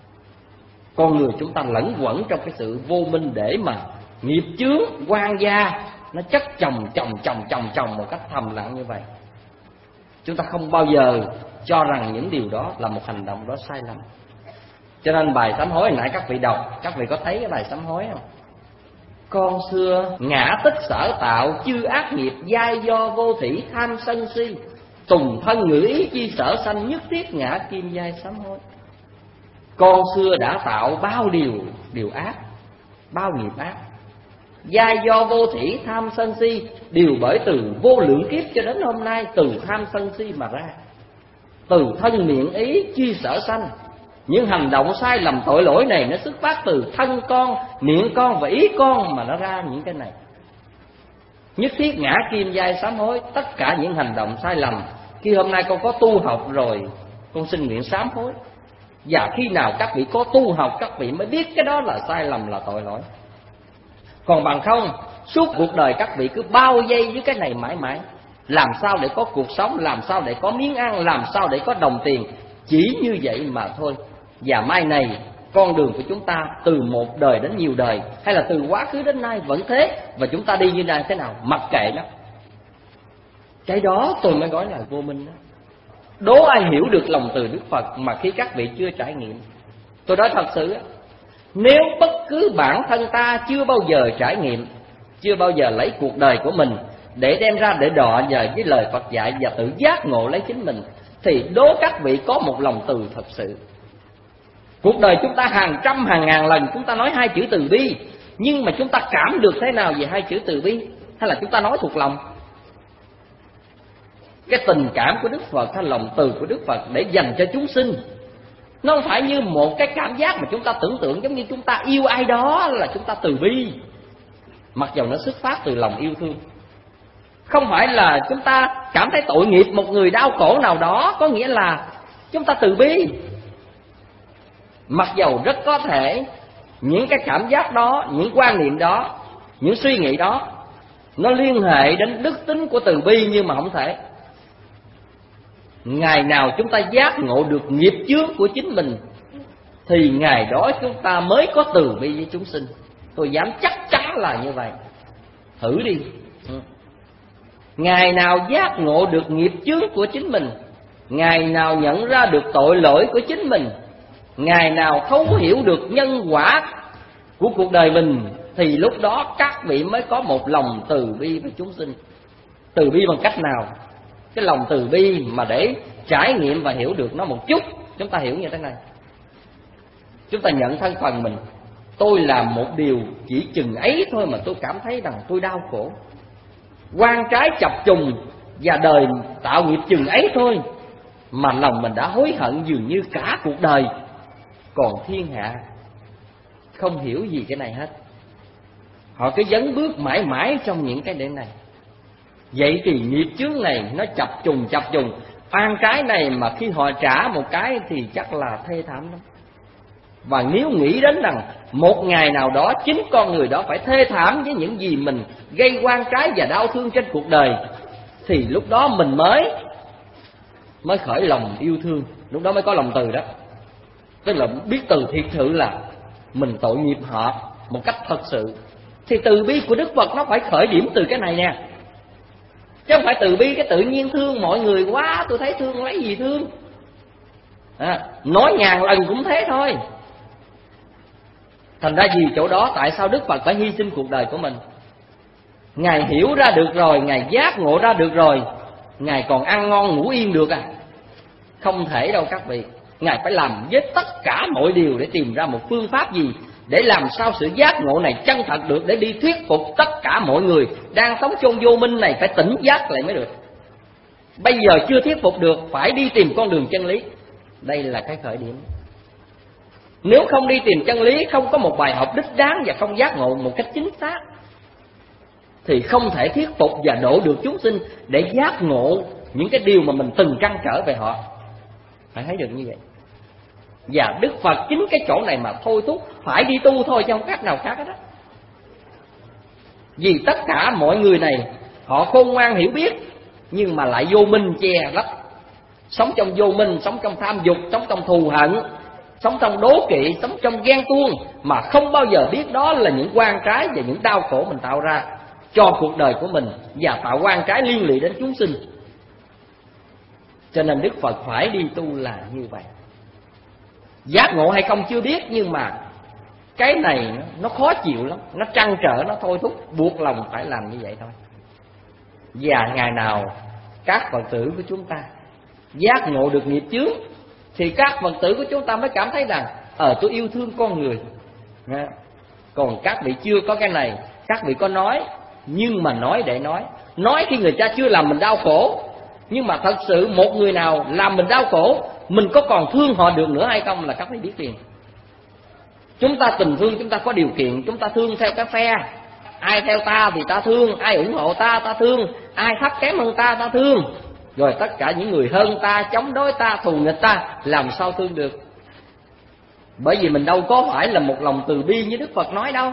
Con người chúng ta lẫn quẩn trong cái sự vô minh để mà nghiệp chướng oan gia nó chất chồng một cách thầm lặng như vậy. Chúng ta không bao giờ cho rằng những điều đó là một hành động đó sai lầm. Cho nên bài sám hối hồi nãy các vị đọc, các vị có thấy cái bài sám hối không? Con xưa ngã tích sở tạo, chư ác nghiệp giai do vô thủy tham sân si, tùng thân ngữ ý chi sở sanh, nhất thiết ngã kim giai sám hối. Con xưa đã tạo bao điều ác, bao nghiệp ác, giai do vô thủy tham sân si, đều bởi từ vô lượng kiếp cho đến hôm nay từ tham sân si mà ra. Từ thân miệng ý chi sở sanh, những hành động sai lầm tội lỗi này nó xuất phát từ thân con, miệng con và ý con mà nó ra những cái này. Nhất thiết ngã kim giai sám hối. Tất cả những hành động sai lầm, khi hôm nay con có tu học rồi, con xin nguyện sám hối. Và khi nào các vị có tu học, các vị mới biết cái đó là sai lầm, là tội lỗi. Còn bằng không, suốt cuộc đời các vị cứ bao vây với cái này mãi mãi. Làm sao để có cuộc sống, làm sao để có miếng ăn, làm sao để có đồng tiền, chỉ như vậy mà thôi. Và mai này con đường của chúng ta từ một đời đến nhiều đời, hay là từ quá khứ đến nay vẫn thế, và chúng ta đi như này thế nào mặc kệ nó. Cái đó tôi mới gọi là vô minh đó. Đố ai hiểu được lòng từ Đức Phật mà khi các vị chưa trải nghiệm. Tôi nói thật sự, nếu bất cứ bản thân ta chưa bao giờ trải nghiệm, chưa bao giờ lấy cuộc đời của mình để đem ra để đọ nhờ với lời Phật dạy và tự giác ngộ lấy chính mình, thì đố các vị có một lòng từ thật sự. Cuộc đời chúng ta hàng trăm hàng ngàn lần chúng ta nói hai chữ từ bi, nhưng mà chúng ta cảm được thế nào về hai chữ từ bi? Hay là chúng ta nói thuộc lòng? Cái tình cảm của Đức Phật hay lòng từ của Đức Phật để dành cho chúng sinh, nó không phải như một cái cảm giác mà chúng ta tưởng tượng giống như chúng ta yêu ai đó là chúng ta từ bi. Mặc dầu nó xuất phát từ lòng yêu thương. Không phải là chúng ta cảm thấy tội nghiệp một người đau khổ nào đó có nghĩa là chúng ta từ bi. Mặc dầu rất có thể những cái cảm giác đó, những quan niệm đó, những suy nghĩ đó nó liên hệ đến đức tính của từ bi, nhưng mà không thể. Ngày nào chúng ta giác ngộ được nghiệp chướng của chính mình thì ngày đó chúng ta mới có từ bi với chúng sinh. Tôi dám chắc chắn là như vậy. Thử đi. Ngày nào giác ngộ được nghiệp chướng của chính mình, ngày nào nhận ra được tội lỗi của chính mình, ngày nào thấu hiểu được nhân quả của cuộc đời mình, thì lúc đó các vị mới có một lòng từ bi với chúng sinh. Từ bi bằng cách nào? Cái lòng từ bi mà để trải nghiệm và hiểu được nó một chút. Chúng ta hiểu như thế này. Chúng ta nhận thân phần mình, tôi làm một điều chỉ chừng ấy thôi mà tôi cảm thấy rằng tôi đau khổ. Quan trái chập trùng và đời tạo nghiệp chừng ấy thôi mà lòng mình đã hối hận dường như cả cuộc đời Còn thiên hạ không hiểu gì cái này hết, họ cứ dấn bước mãi mãi trong những cái để này. Vậy thì nghiệp chướng này nó chập trùng, oan trái này mà khi họ trả một cái thì chắc là thê thảm lắm. Và nếu nghĩ đến rằng một ngày nào đó chính con người đó phải thê thảm với những gì mình gây oan trái và đau thương trên cuộc đời, thì lúc đó mình mới khởi lòng yêu thương, lúc đó mới có lòng từ đó. Tức là biết từ thiệt sự là mình tội nghiệp họ một cách thật sự. Thì từ bi của Đức Phật nó phải khởi điểm từ cái này nè, chứ không phải từ bi cái tự nhiên thương mọi người quá, tôi thấy thương lấy gì thương. Nói ngàn lần cũng thế thôi. Thành ra vì chỗ đó tại sao Đức Phật phải hy sinh cuộc đời của mình? Ngài hiểu ra được rồi, Ngài giác ngộ ra được rồi, Ngài còn ăn ngon ngủ yên được à? Không thể đâu các vị. Ngài phải làm với tất cả mọi điều để tìm ra một phương pháp gì để làm sao sự giác ngộ này chân thật được, để đi thuyết phục tất cả mọi người đang sống trong vô minh này phải tỉnh giác lại mới được. Bây giờ chưa thuyết phục được, phải đi tìm con đường chân lý. Đây là cái khởi điểm. Nếu không đi tìm chân lý, không có một bài học đích đáng và không giác ngộ một cách chính xác, thì không thể thuyết phục và độ được chúng sinh để giác ngộ những cái điều mà mình từng trăn trở về họ. Phải thấy được như vậy. Và Đức Phật chính cái chỗ này mà thôi thúc phải đi tu thôi, chứ không cách nào khác hết đó. Vì tất cả mọi người này họ khôn ngoan hiểu biết, nhưng mà lại vô minh che lấp, sống trong vô minh, sống trong tham dục, sống trong thù hận, sống trong đố kỵ, sống trong ghen tuông, mà không bao giờ biết đó là những oan trái và những đau khổ mình tạo ra cho cuộc đời của mình, và tạo oan trái liên lụy đến chúng sinh. Cho nên Đức Phật phải đi tu là như vậy. Giác ngộ hay không chưa biết, nhưng mà cái này nó khó chịu lắm, nó trăn trở, nó thôi thúc, buộc lòng phải làm như vậy thôi. Và ngày nào các Phật tử của chúng ta giác ngộ được nghiệp chướng, thì các Phật tử của chúng ta mới cảm thấy rằng tôi yêu thương con người. Còn các vị chưa có cái này, các vị có nói, nhưng mà nói để nói khi người ta chưa làm mình đau khổ. Nhưng mà thật sự một người nào làm mình đau khổ, mình có còn thương họ được nữa hay không là các vị biết liền. Chúng ta tình thương, chúng ta có điều kiện, chúng ta thương theo cái phe. Ai theo ta thì ta thương, ai ủng hộ ta, ta thương, ai thấp kém hơn ta, ta thương. Rồi tất cả những người hơn ta, chống đối ta, thù nghịch ta, làm sao thương được? Bởi vì mình đâu có phải là một lòng từ bi như Đức Phật nói đâu.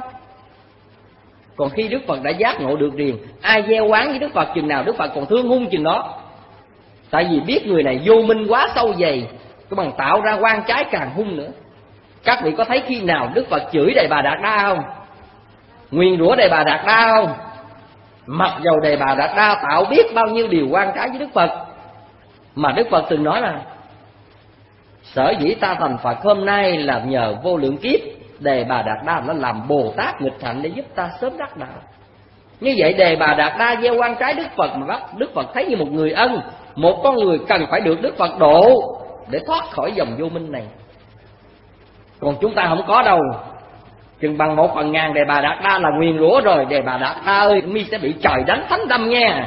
Còn khi Đức Phật đã giác ngộ được riêng, ai gieo oán với Đức Phật chừng nào, Đức Phật còn thương hung chừng đó. Tại vì biết người này vô minh quá sâu dày, cái bằng tạo ra oan trái càng hung nữa. Các vị có thấy khi nào Đức Phật chửi Đề Bà Đạt Đa không? Nguyền rủa Đề Bà Đạt Đa không? Mặc dầu Đề Bà Đạt Đa tạo biết bao nhiêu điều oan trái với Đức Phật, mà Đức Phật từng nói là sở dĩ ta thành Phật hôm nay là nhờ vô lượng kiếp Đề Bà Đạt Đa nó làm Bồ Tát nghịch hạnh để giúp ta sớm đắc đạo. Như vậy Đề Bà Đạt Đa gieo oan trái Đức Phật, mà bắt Đức Phật thấy như một người ân, một con người cần phải được Đức Phật độ để thoát khỏi dòng vô minh này. Còn chúng ta không có đâu. Chừng bằng 1/1000 Đề Bà Đạt Đa là nguyền rủa rồi. Đề Bà Đạt Đa ơi, mi sẽ bị trời đánh thánh đâm nha.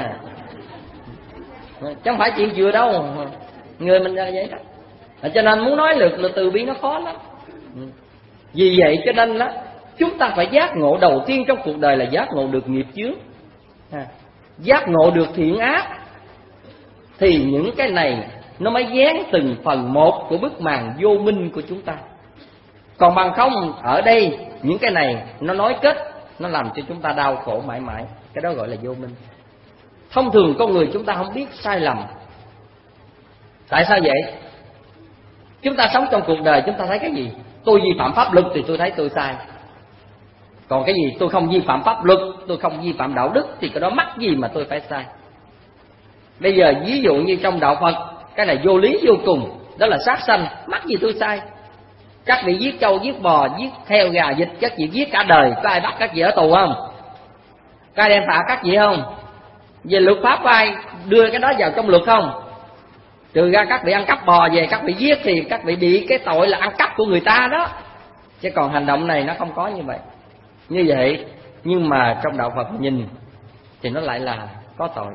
Chứ không phải chuyện vừa đâu. Người mình ra vậy đó. Cho nên muốn nói lực là từ bi nó khó lắm. Vì vậy cho nên đó, chúng ta phải giác ngộ đầu tiên trong cuộc đời là giác ngộ được nghiệp chướng, giác ngộ được thiện ác, thì những cái này nó mới dán từng phần một của bức màn vô minh của chúng ta. Còn bằng không, ở đây những cái này nó nói kết, nó làm cho chúng ta đau khổ mãi mãi. Cái đó gọi là vô minh. Thông thường con người chúng ta không biết sai lầm. Tại sao vậy? Chúng ta sống trong cuộc đời chúng ta thấy cái gì? Tôi vi phạm pháp luật thì tôi thấy tôi sai. Còn cái gì tôi không vi phạm pháp luật, tôi không vi phạm đạo đức, thì cái đó mắc gì mà tôi phải sai. Bây giờ ví dụ như trong đạo Phật, cái này vô lý vô cùng, đó là sát sanh, mắc gì tôi sai. Các vị giết trâu, giết bò, giết heo, gà, vịt, các vị giết cả đời, có ai bắt các vị ở tù không? Có ai đem phạt các vị không? Về luật pháp có ai đưa cái đó vào trong luật không? Trừ ra các vị ăn cắp bò về, các vị giết thì các vị bị cái tội là ăn cắp của người ta đó. Chứ còn hành động này nó không có như vậy. Như vậy, nhưng mà trong đạo Phật nhìn thì nó lại là có tội.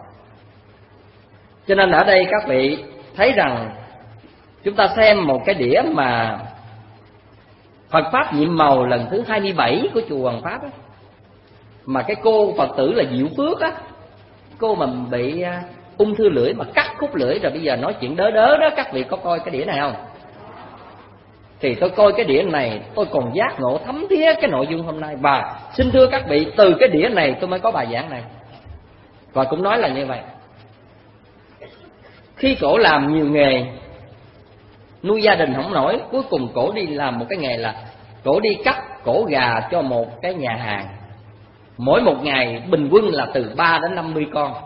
Cho nên ở đây các vị thấy rằng chúng ta xem một cái đĩa mà Phật Pháp nhiệm màu lần thứ 27 của chùa Hoàng Pháp á, mà cái cô Phật tử là Diệu Phước á, cô mà bị ung thư lưỡi mà cắt khúc lưỡi rồi bây giờ nói chuyện đớ đó, các vị có coi cái đĩa này không? Thì tôi coi cái đĩa này tôi còn giác ngộ thấm thía cái nội dung hôm nay. Và xin thưa các vị, từ cái đĩa này tôi mới có bài giảng này. Và cũng nói là như vậy, khi cổ làm nhiều nghề nuôi gia đình không nổi, cuối cùng cổ đi làm một cái nghề là cổ đi cắt cổ gà cho một cái nhà hàng. Mỗi một ngày bình quân là từ 3 đến 50 con.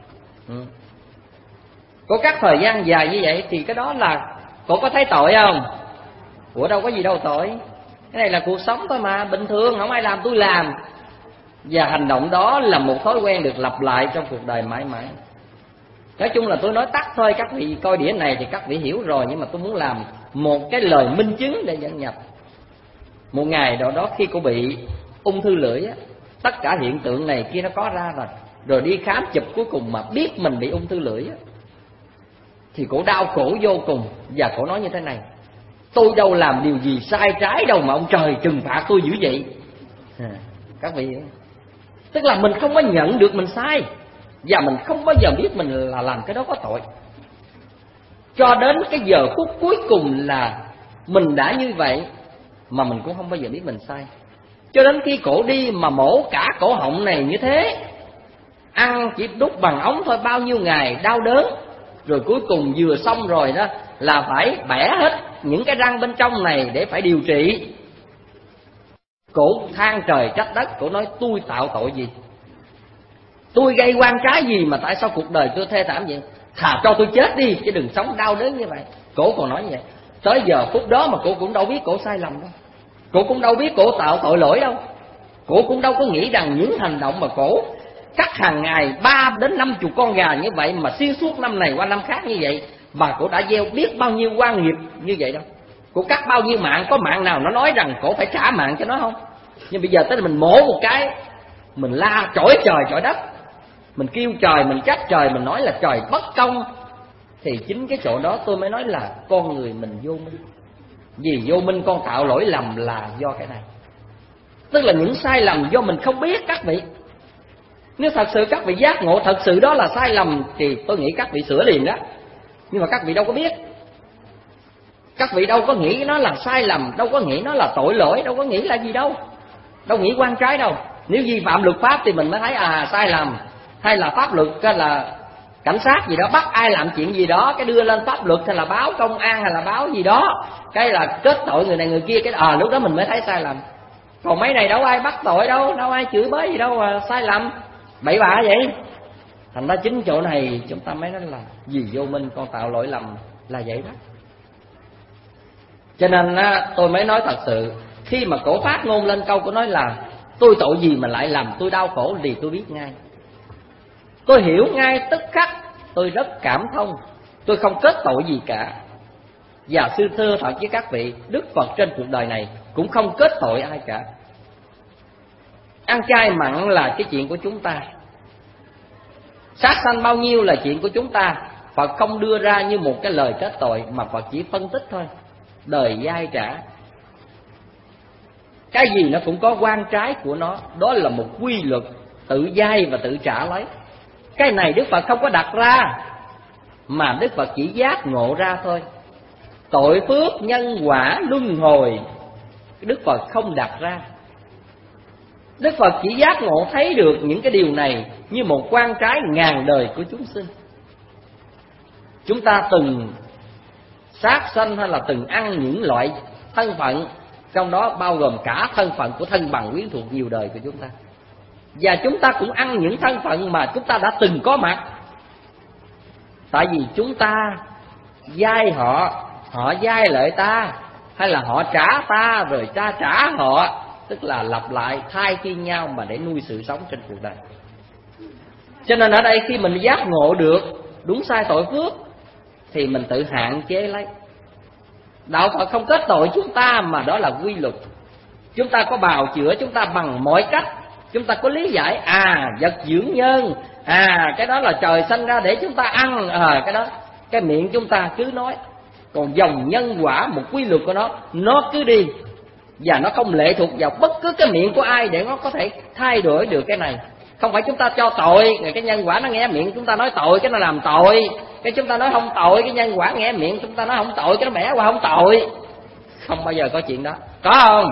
Cổ cắt thời gian dài như vậy thì cái đó là cổ có thấy tội không? Ủa đâu có gì đâu tội. Cái này là cuộc sống thôi mà, bình thường, không ai làm tôi làm. Và hành động đó là một thói quen được lặp lại trong cuộc đời mãi mãi. Nói chung là tôi nói tắt thôi, các vị coi đĩa này thì các vị hiểu rồi. Nhưng mà tôi muốn làm một cái lời minh chứng để dẫn nhập. Một ngày đó khi cô bị ung thư lưỡi á, tất cả hiện tượng này kia nó có ra rồi. Rồi đi khám chụp cuối cùng mà biết mình bị ung thư lưỡi á, thì cổ đau khổ vô cùng. Và cổ nói như thế này: tôi đâu làm điều gì sai trái đâu mà ông trời trừng phạt tôi dữ vậy. Các vị hiểu? Tức là mình không có nhận được mình sai, và mình không bao giờ biết mình là làm cái đó có tội, cho đến cái giờ phút cuối cùng là mình đã như vậy mà mình cũng không bao giờ biết mình sai. Cho đến khi cổ đi mà mổ cả cổ họng này như thế, ăn chỉ đút bằng ống thôi, bao nhiêu ngày đau đớn, rồi cuối cùng vừa xong rồi đó là phải bẻ hết những cái răng bên trong này để phải điều trị. Cổ than trời trách đất, cổ nói tôi tạo tội gì, tôi gây oan trái gì mà tại sao cuộc đời tôi thê thảm vậy, thà cho tôi chết đi chứ đừng sống đau đớn như vậy. Cổ còn nói như vậy. Tới giờ phút đó mà cổ cũng đâu biết cổ sai lầm đâu, cổ cũng đâu biết cổ tạo tội lỗi đâu, cổ cũng đâu có nghĩ rằng những hành động mà cổ cắt hàng ngày 3 đến 50 con gà như vậy mà xuyên suốt năm này qua năm khác như vậy, mà cổ đã gieo biết bao nhiêu oan nghiệp như vậy đâu. Cổ cắt bao nhiêu mạng, có mạng nào nó nói rằng cổ phải trả mạng cho nó không? Nhưng bây giờ tới mình mổ một cái, mình la chổi trời chổi đất, mình kêu trời, mình trách trời, mình nói là trời bất công. Thì chính cái chỗ đó tôi mới nói là con người mình vô minh. Vì vô minh con tạo lỗi lầm là do cái này. Tức là những sai lầm do mình không biết các vị. Nếu thật sự các vị giác ngộ thật sự đó là sai lầm thì tôi nghĩ các vị sửa liền đó. Nhưng mà các vị đâu có biết. Các vị đâu có nghĩ nó là sai lầm, đâu có nghĩ nó là tội lỗi, đâu có nghĩ là gì đâu, đâu nghĩ oan trái đâu. Nếu vi phạm luật pháp thì mình mới thấy sai lầm, hay là pháp luật hay là cảnh sát gì đó bắt ai làm chuyện gì đó, cái đưa lên pháp luật hay là báo công an hay là báo gì đó, cái là kết tội người này người kia, cái lúc đó mình mới thấy sai lầm. Còn mấy này đâu ai bắt tội đâu, đâu ai chửi bới gì đâu mà sai lầm bậy bạ vậy. Thành ra chính chỗ này chúng ta mới nói là vì vô minh con tạo lỗi lầm là vậy đó. Cho nên tôi mới nói thật sự, khi mà cổ phát ngôn lên câu của nói là tôi tội gì mà lại làm tôi đau khổ, thì tôi biết ngay, tôi hiểu ngay tức khắc, tôi rất cảm thông, tôi không kết tội gì cả. Và sư thưa thật với các vị, Đức Phật trên cuộc đời này cũng không kết tội ai cả. Ăn chay mặn là cái chuyện của chúng ta, sát sanh bao nhiêu là chuyện của chúng ta. Phật không đưa ra như một cái lời kết tội, mà Phật chỉ phân tích thôi. Đời dai trả, cái gì nó cũng có oan trái của nó, đó là một quy luật tự dai và tự trả lấy. Cái này Đức Phật không có đặt ra, mà Đức Phật chỉ giác ngộ ra thôi. Tội phước nhân quả luân hồi Đức Phật không đặt ra. Đức Phật chỉ giác ngộ thấy được những cái điều này như một oan trái ngàn đời của chúng sinh. Chúng ta từng sát sanh hay là từng ăn những loại thân phận, trong đó bao gồm cả thân phận của thân bằng quyến thuộc nhiều đời của chúng ta. Và chúng ta cũng ăn những thân phận mà chúng ta đã từng có mặt. Tại vì chúng ta vay họ, họ vay lại ta, hay là họ trả ta rồi ta trả họ, tức là lặp lại thay phiên nhau mà để nuôi sự sống trên cuộc đời. Cho nên ở đây khi mình giác ngộ được đúng sai tội phước thì mình tự hạn chế lấy. Đạo Phật không kết tội chúng ta, mà đó là quy luật. Chúng ta có bào chữa chúng ta bằng mọi cách. Chúng ta có lý giải vật dưỡng nhân, cái đó là trời sanh ra để chúng ta ăn, cái đó cái miệng chúng ta cứ nói. Còn dòng nhân quả, một quy luật của nó cứ đi. và nó không lệ thuộc vào bất cứ cái miệng của ai để nó có thể thay đổi được cái này. Không phải chúng ta cho tội, rồi cái nhân quả nó nghe miệng chúng ta nói tội cái nó làm tội, cái chúng ta nói không tội, cái nhân quả nghe miệng chúng ta nói không tội cái nó bẻ qua không tội. Không bao giờ có chuyện đó, có không?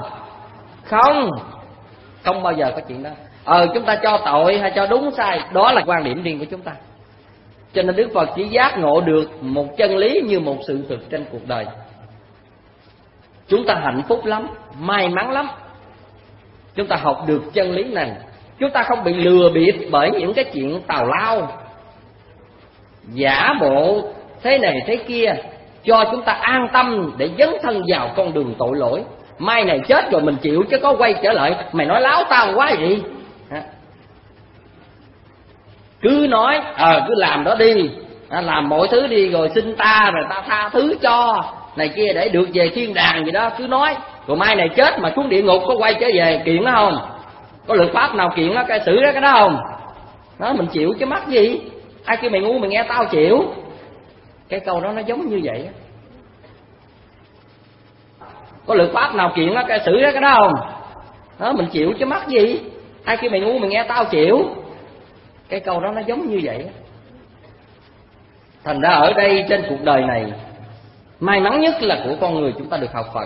Không bao giờ có chuyện đó. Chúng ta cho tội hay cho đúng sai, đó là quan điểm riêng của chúng ta. Cho nên Đức Phật chỉ giác ngộ được một chân lý như một sự thực trên cuộc đời. Chúng ta hạnh phúc lắm, may mắn lắm. Chúng ta học được chân lý này, chúng ta không bị lừa bịp bởi những cái chuyện tào lao giả bộ thế này thế kia, cho chúng ta an tâm để dấn thân vào con đường tội lỗi. Mai này chết rồi mình chịu chứ có quay trở lại. Mày nói láo tao quá gì? Cứ nói cứ làm đó đi, làm mọi thứ đi, rồi xin ta rồi ta tha thứ cho này kia để được về thiên đàng gì đó. Cứ nói rồi mai này chết mà xuống địa ngục có quay trở về kiện nó không? Có luật pháp nào kiện nó, cái xử ra cái đó không? Nói mình chịu chứ mắc gì. Ai kêu mày ngu mày nghe tao chịu. Cái câu đó nó giống như vậy. Có luật pháp nào kiện nó, cái xử ra cái đó không? Đó, mình chịu chứ mắc gì. Ai kêu mày ngu mày nghe tao chịu. Cái câu đó nó giống như vậy. Thành ra ở đây trên cuộc đời này, may mắn nhất là của con người chúng ta được học Phật.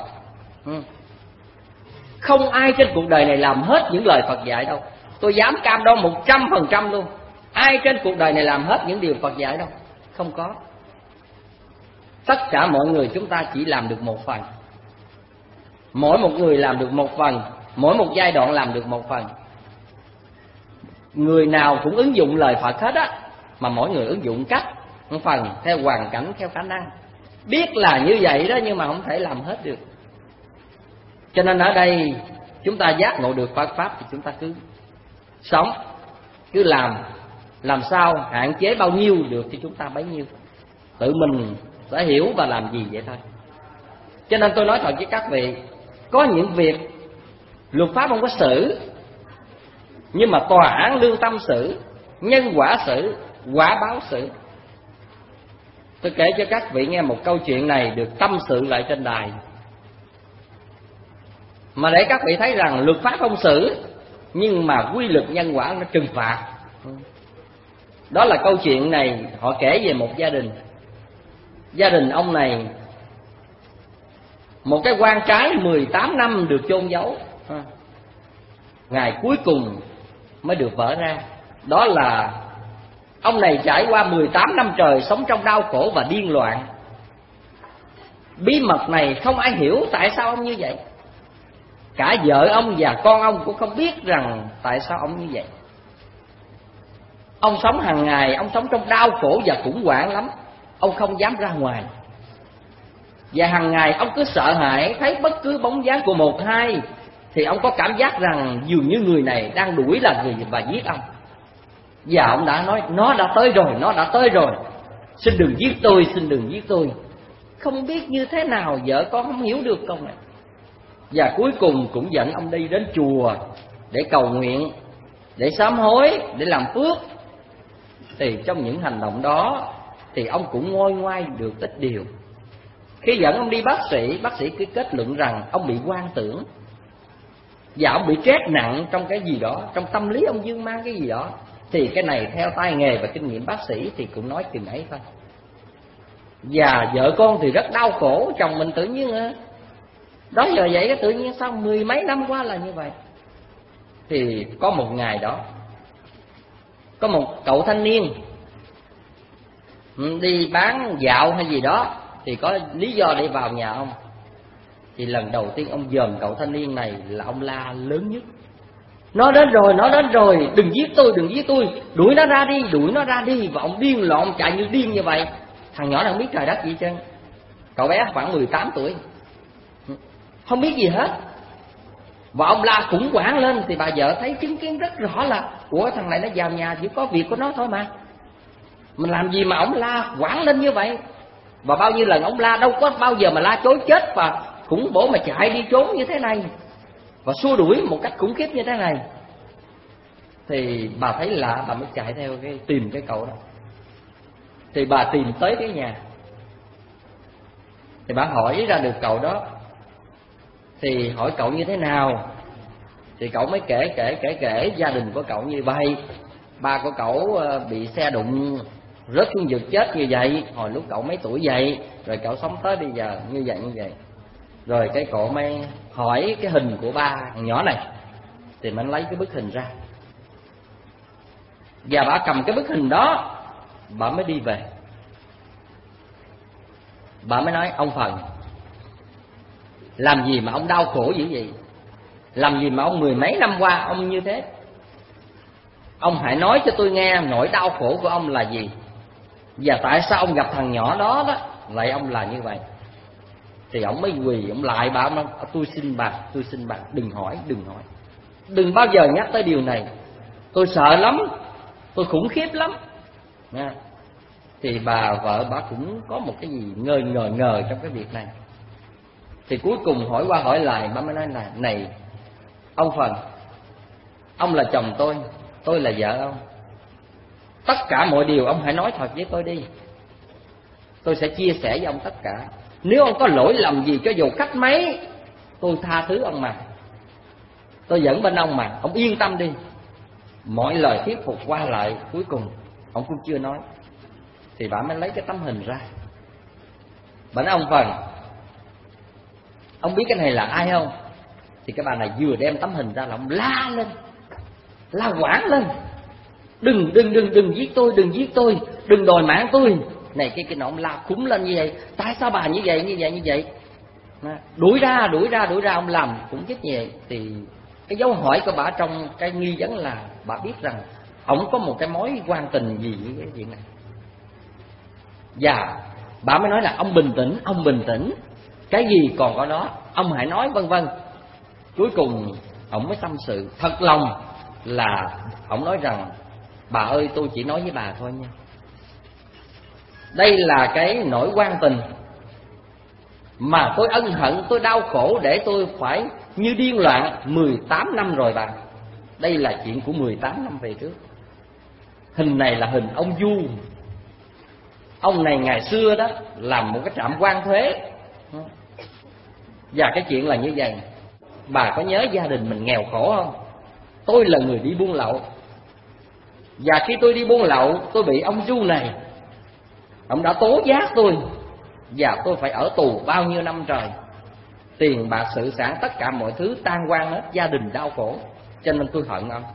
Không ai trên cuộc đời này làm hết những lời Phật dạy đâu. Tôi dám cam đoan 100% luôn. Ai trên cuộc đời này làm hết những điều Phật dạy đâu. Không có. Tất cả mọi người chúng ta chỉ làm được một phần. Mỗi một người làm được một phần, mỗi một giai đoạn làm được một phần. Người nào cũng ứng dụng lời Phật hết á, mà mỗi người ứng dụng cách, một phần theo hoàn cảnh, theo khả năng. Biết là như vậy đó nhưng mà không thể làm hết được. Cho nên ở đây chúng ta giác ngộ được Phật pháp thì chúng ta cứ sống, cứ làm sao hạn chế bao nhiêu được thì chúng ta bấy nhiêu. Tự mình sẽ hiểu và làm gì vậy thôi. Cho nên tôi nói thật với các vị, có những việc luật pháp không có xử, nhưng mà tòa án lương tâm xử, nhân quả xử, quả báo xử. Tôi kể cho các vị nghe một câu chuyện này được tâm sự lại trên đài, mà để các vị thấy rằng luật pháp không xử, nhưng mà quy luật nhân quả nó trừng phạt. Đó là câu chuyện này họ kể về một gia đình. Gia đình ông này, một cái quan trái 18 năm được chôn giấu, ngày cuối cùng mới được vỡ ra. Đó là ông này trải qua 18 năm trời sống trong đau khổ và điên loạn. Bí mật này không ai hiểu tại sao ông như vậy. Cả vợ ông và con ông cũng không biết rằng tại sao ông như vậy. Ông sống hàng ngày, ông sống trong đau khổ và khủng hoảng lắm. Ông không dám ra ngoài. Và hàng ngày ông cứ sợ hãi, thấy bất cứ bóng dáng của một hai thì ông có cảm giác rằng dường như người này đang đuổi là người và giết ông. Và ông đã nói, nó đã tới rồi, nó đã tới rồi, xin đừng giết tôi, xin đừng giết tôi. Không biết như thế nào, vợ con không hiểu được câu này. Và cuối cùng cũng dẫn ông đi đến chùa để cầu nguyện, để sám hối, để làm phước. Thì trong những hành động đó thì ông cũng nguôi ngoai được ít điều. Khi dẫn ông đi bác sĩ cứ kết luận rằng ông bị hoang tưởng, và ông bị stress nặng trong cái gì đó, trong tâm lý ông dương mang cái gì đó. Thì cái này theo tay nghề và kinh nghiệm bác sĩ thì cũng nói chừng ấy thôi. Và vợ con thì rất đau khổ, chồng mình tự nhiên đó giờ vậy, cái tự nhiên sau 10 mấy năm qua là như vậy. Thì có một ngày đó, có một cậu thanh niên đi bán dạo hay gì đó, thì có lý do để vào nhà ông. Thì lần đầu tiên ông dòm cậu thanh niên này là ông la lớn nhất: nó đến rồi, nó đến rồi, đừng giết tôi, đừng giết tôi, đuổi nó ra đi, đuổi nó ra đi. Và ông điên loạn chạy như điên như vậy. Thằng nhỏ này không biết trời đất gì chứ. Cậu bé khoảng 18 tuổi, không biết gì hết. Và ông la khủng hoảng lên. Thì bà vợ thấy chứng kiến rất rõ là ủa, thằng này nó vào nhà chỉ có việc của nó thôi mà, mình làm gì mà ông la hoảng lên như vậy. Và bao nhiêu lần ông la đâu có bao giờ mà la chối chết và khủng bố mà chạy đi trốn như thế này, và xua đuổi một cách khủng khiếp như thế này. Thì bà thấy lạ, bà mới chạy theo tìm cái cậu đó. Thì bà tìm tới cái nhà, thì bà hỏi ra được cậu đó Thì hỏi cậu như thế nào? Thì cậu mới kể gia đình của cậu như vậy. Ba của cậu bị xe đụng rớt xuống vực chết như vậy, hồi lúc cậu mấy tuổi vậy, rồi cậu sống tới bây giờ như vậy. Rồi cái cậu mới hỏi cái hình của ba thằng nhỏ này, thì mình lấy cái bức hình ra, và bà cầm cái bức hình đó, bà mới đi về. Bà mới nói: ông Phần, làm gì mà ông đau khổ dữ vậy? Làm gì mà ông mười mấy năm qua ông như thế? Ông hãy nói cho tôi nghe nỗi đau khổ của ông là gì, và tại sao ông gặp thằng nhỏ đó lại ông là như vậy. Thì ông mới quỳ, ông lại bà, ông nói: tôi xin bà đừng hỏi, đừng bao giờ nhắc tới điều này, tôi sợ lắm, tôi khủng khiếp lắm. Thì bà vợ bà cũng có một cái gì ngờ trong cái việc này. Thì cuối cùng hỏi qua hỏi lại, bà mới nói là: này ông Phần, ông là chồng tôi là vợ ông. Tất cả mọi điều ông hãy nói thật với tôi đi, tôi sẽ chia sẻ với ông tất cả. Nếu ông có lỗi lầm gì, cho dù cách mấy, tôi tha thứ ông mà, tôi vẫn bên ông mà, ông yên tâm đi. Mọi lời thuyết phục qua lại, cuối cùng ông cũng chưa nói. Thì bà mới lấy cái tấm hình ra. Bà nói: ông Phần, ông biết cái này là ai không? Thì cái bà này vừa đem tấm hình ra là ông la lên, la quảng lên: đừng giết tôi, đừng đòi mạng tôi. Này cái nọ, ông la khủng lên như vậy. Tại sao bà như vậy? Đuổi ra, ông làm cũng chết như vậy. Thì cái dấu hỏi của bà trong cái nghi vấn là bà biết rằng ông có một cái mối quan tình gì với cái chuyện này. Và bà mới nói là: ông bình tĩnh, cái gì còn có đó, ông hãy nói vân vân. Cuối cùng ông mới tâm sự thật lòng, là ông nói rằng: bà ơi, tôi chỉ nói với bà thôi nha, đây là cái nỗi quan tình mà tôi ân hận, tôi đau khổ để tôi phải như điên loạn 18 năm rồi bà. Đây là chuyện của 18 năm về trước. Hình này là hình ông Du. Ông này ngày xưa đó làm một cái trạm quan thuế. Và cái chuyện là như vậy. Bà có nhớ gia đình mình nghèo khổ không? Tôi là người đi buôn lậu, và khi tôi đi buôn lậu, tôi bị ông Du này, ông đã tố giác tôi, và tôi phải ở tù bao nhiêu năm trời. Tiền bạc sự sản tất cả mọi thứ tan hoang hết, gia đình đau khổ, cho nên tôi hận ông.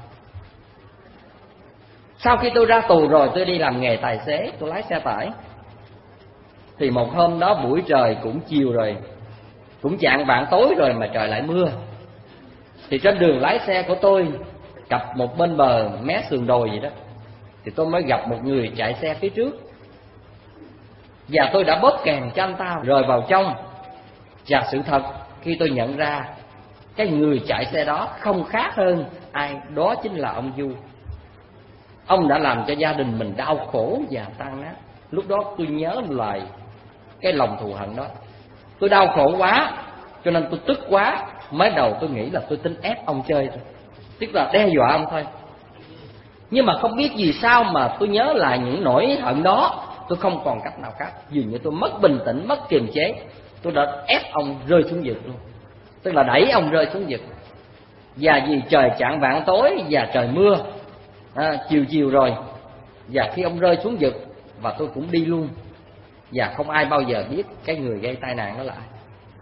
Sau khi tôi ra tù rồi, tôi đi làm nghề tài xế, tôi lái xe tải. Thì một hôm đó buổi trời cũng chiều rồi, cũng chạng vạng tối rồi mà trời lại mưa. Thì trên đường lái xe của tôi cặp một bên bờ mé sườn đồi vậy đó, thì tôi mới gặp một người chạy xe phía trước. Và tôi đã bóp kèn cho anh ta rời vào trong. Và sự thật khi tôi nhận ra cái người chạy xe đó không khác hơn ai, đó chính là ông Du. Ông đã làm cho gia đình mình đau khổ và tan nát. Lúc đó tôi nhớ lại cái lòng thù hận đó. Tôi đau khổ quá, cho nên tôi tức quá. Mới đầu tôi nghĩ là tôi tính ép ông chơi thôi, tức là đe dọa ông thôi. Nhưng mà không biết vì sao mà tôi nhớ lại những nỗi hận đó, tôi không còn cách nào khác. Dường như tôi mất bình tĩnh, mất kiềm chế, tôi đã ép ông rơi xuống vực luôn, tức là đẩy ông rơi xuống vực. Và vì trời chạng vạng tối và trời mưa, chiều rồi, và khi ông rơi xuống vực và tôi cũng đi luôn, và không ai bao giờ biết cái người gây tai nạn đó là ai.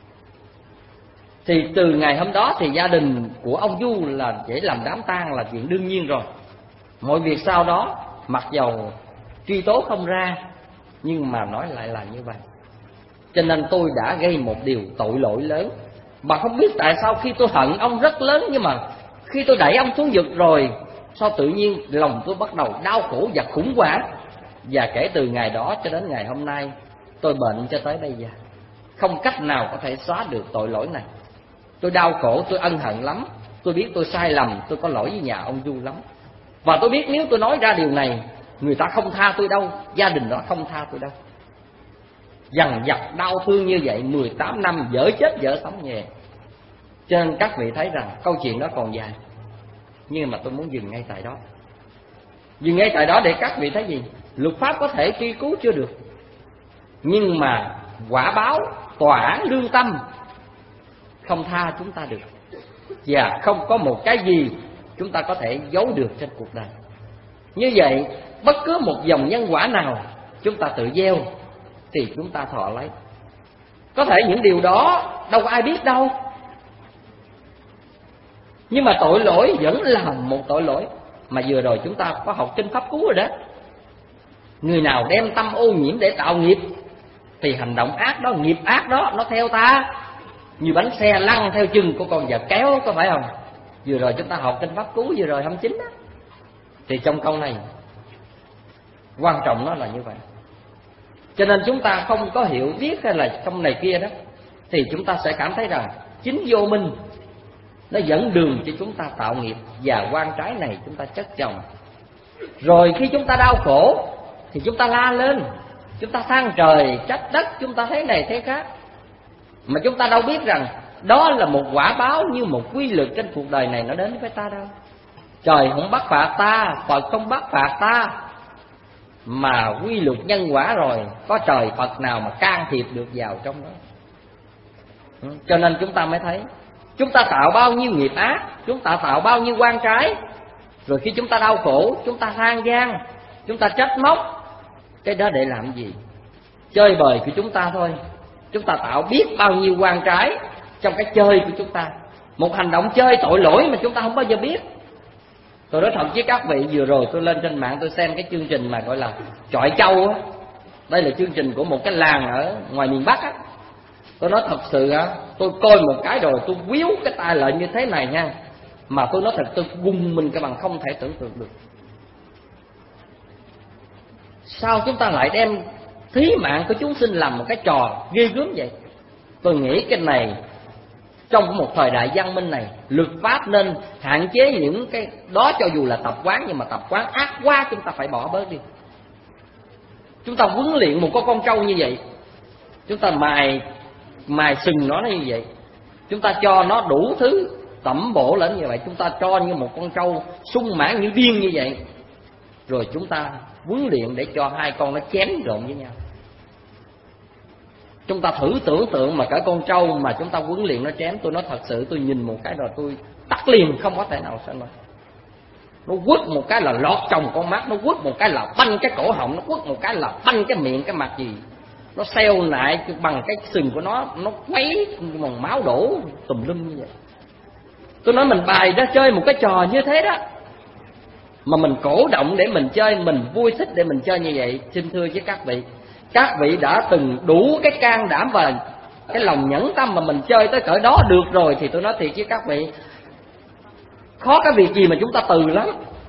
Thì từ ngày hôm đó thì gia đình của ông Du là chỉ làm đám tang là chuyện đương nhiên rồi. Mọi việc sau đó mặc dầu truy tố không ra, nhưng mà nói lại là như vậy. Cho nên tôi đã gây một điều tội lỗi lớn. Mà không biết tại sao khi tôi hận ông rất lớn, nhưng mà khi tôi đẩy ông xuống vực rồi, sao tự nhiên lòng tôi bắt đầu đau khổ và khủng hoảng. Và kể từ ngày đó cho đến ngày hôm nay, tôi bệnh cho tới bây giờ, không cách nào có thể xóa được tội lỗi này. Tôi đau khổ, tôi ân hận lắm. Tôi biết tôi sai lầm, tôi có lỗi với nhà ông Du lắm. Và tôi biết nếu tôi nói ra điều này, người ta không tha tôi đâu, gia đình đó không tha tôi đâu. Dằn vặt đau thương như vậy 18 năm, dở chết dở sống nhẹ. Cho nên các vị thấy rằng câu chuyện đó còn dài, nhưng mà tôi muốn dừng ngay tại đó. Dừng ngay tại đó để các vị thấy gì? Luật pháp có thể truy cứu chưa được, nhưng mà quả báo tòa án lương tâm không tha chúng ta được, và không có một cái gì chúng ta có thể giấu được trên cuộc đời. Như vậy, bất cứ một dòng nhân quả nào chúng ta tự gieo thì chúng ta thọ lấy. Có thể những điều đó đâu có ai biết đâu, nhưng mà tội lỗi vẫn là một tội lỗi. Mà vừa rồi chúng ta có học kinh Pháp Cú rồi đó. Người nào đem tâm ô nhiễm để tạo nghiệp thì hành động ác đó, nghiệp ác đó nó theo ta như bánh xe lăn theo chân của con vật kéo, có phải không? Vừa rồi chúng ta học kinh Pháp Cú vừa rồi 29 đó. Thì trong câu này quan trọng nó là như vậy. Cho nên chúng ta không có hiểu biết hay là trong này kia đó, thì chúng ta sẽ cảm thấy rằng chính vô minh nó dẫn đường cho chúng ta tạo nghiệp, và quan trái này chúng ta chất chồng. Rồi khi chúng ta đau khổ thì chúng ta la lên, chúng ta than trời trách đất, chúng ta thấy này thấy khác, mà chúng ta đâu biết rằng đó là một quả báo, như một quy luật trên cuộc đời này nó đến với ta đâu. Trời không bắt phạt ta, Phật không bắt phạt ta, mà quy luật nhân quả rồi, có trời Phật nào mà can thiệp được vào trong đó. Cho nên chúng ta mới thấy chúng ta tạo bao nhiêu nghiệp ác, chúng ta tạo bao nhiêu oan trái. Rồi khi chúng ta đau khổ, chúng ta than gian, chúng ta trách móc. Cái đó để làm gì? Chơi bời của chúng ta thôi. Chúng ta tạo biết bao nhiêu oan trái trong cái chơi của chúng ta. Một hành động chơi tội lỗi mà chúng ta không bao giờ biết. Tôi nói thật với các vị, vừa rồi tôi lên trên mạng tôi xem cái chương trình mà gọi là chọi trâu á. Đây là chương trình của một cái làng ở ngoài miền Bắc á. Tôi nói thật sự á, tôi coi một cái rồi tôi quýu cái tai lại như thế này nha. Mà tôi nói thật, tôi gung mình cái bằng không thể tưởng tượng được. Sao chúng ta lại đem thí mạng của chúng sinh làm một cái trò ghê gớm vậy? Tôi nghĩ cái này trong một thời đại văn minh này, luật pháp nên hạn chế những cái đó, cho dù là tập quán, nhưng mà tập quán ác quá chúng ta phải bỏ bớt đi. Chúng ta huấn luyện một con trâu như vậy, chúng ta mài sừng nó như vậy, chúng ta cho nó đủ thứ tẩm bổ lên như vậy, chúng ta cho như một con trâu sung mãn như điên như vậy, rồi chúng ta huấn luyện để cho hai con nó chém rộn với nhau. Chúng ta thử tưởng tượng mà cả con trâu mà chúng ta huấn luyện nó chém, tôi nói thật sự tôi nhìn một cái rồi tôi tắt liền, không có thể nào sao mà. Nó quất một cái là lọt trong con mắt, nó quất một cái là banh cái cổ họng, nó quất một cái là banh cái miệng cái mặt gì. Nó xeo lại bằng cái sừng của nó quấy bằng máu đổ tùm lum như vậy. Tôi nói mình bài ra chơi một cái trò như thế đó, mà mình cổ động để mình chơi, mình vui thích để mình chơi như vậy. Xin thưa với các vị đã từng đủ cái can đảm và cái lòng nhẫn tâm mà mình chơi tới cỡ đó được rồi, thì tôi nói thiệt với các vị, khó cái việc gì mà chúng ta từ lắm.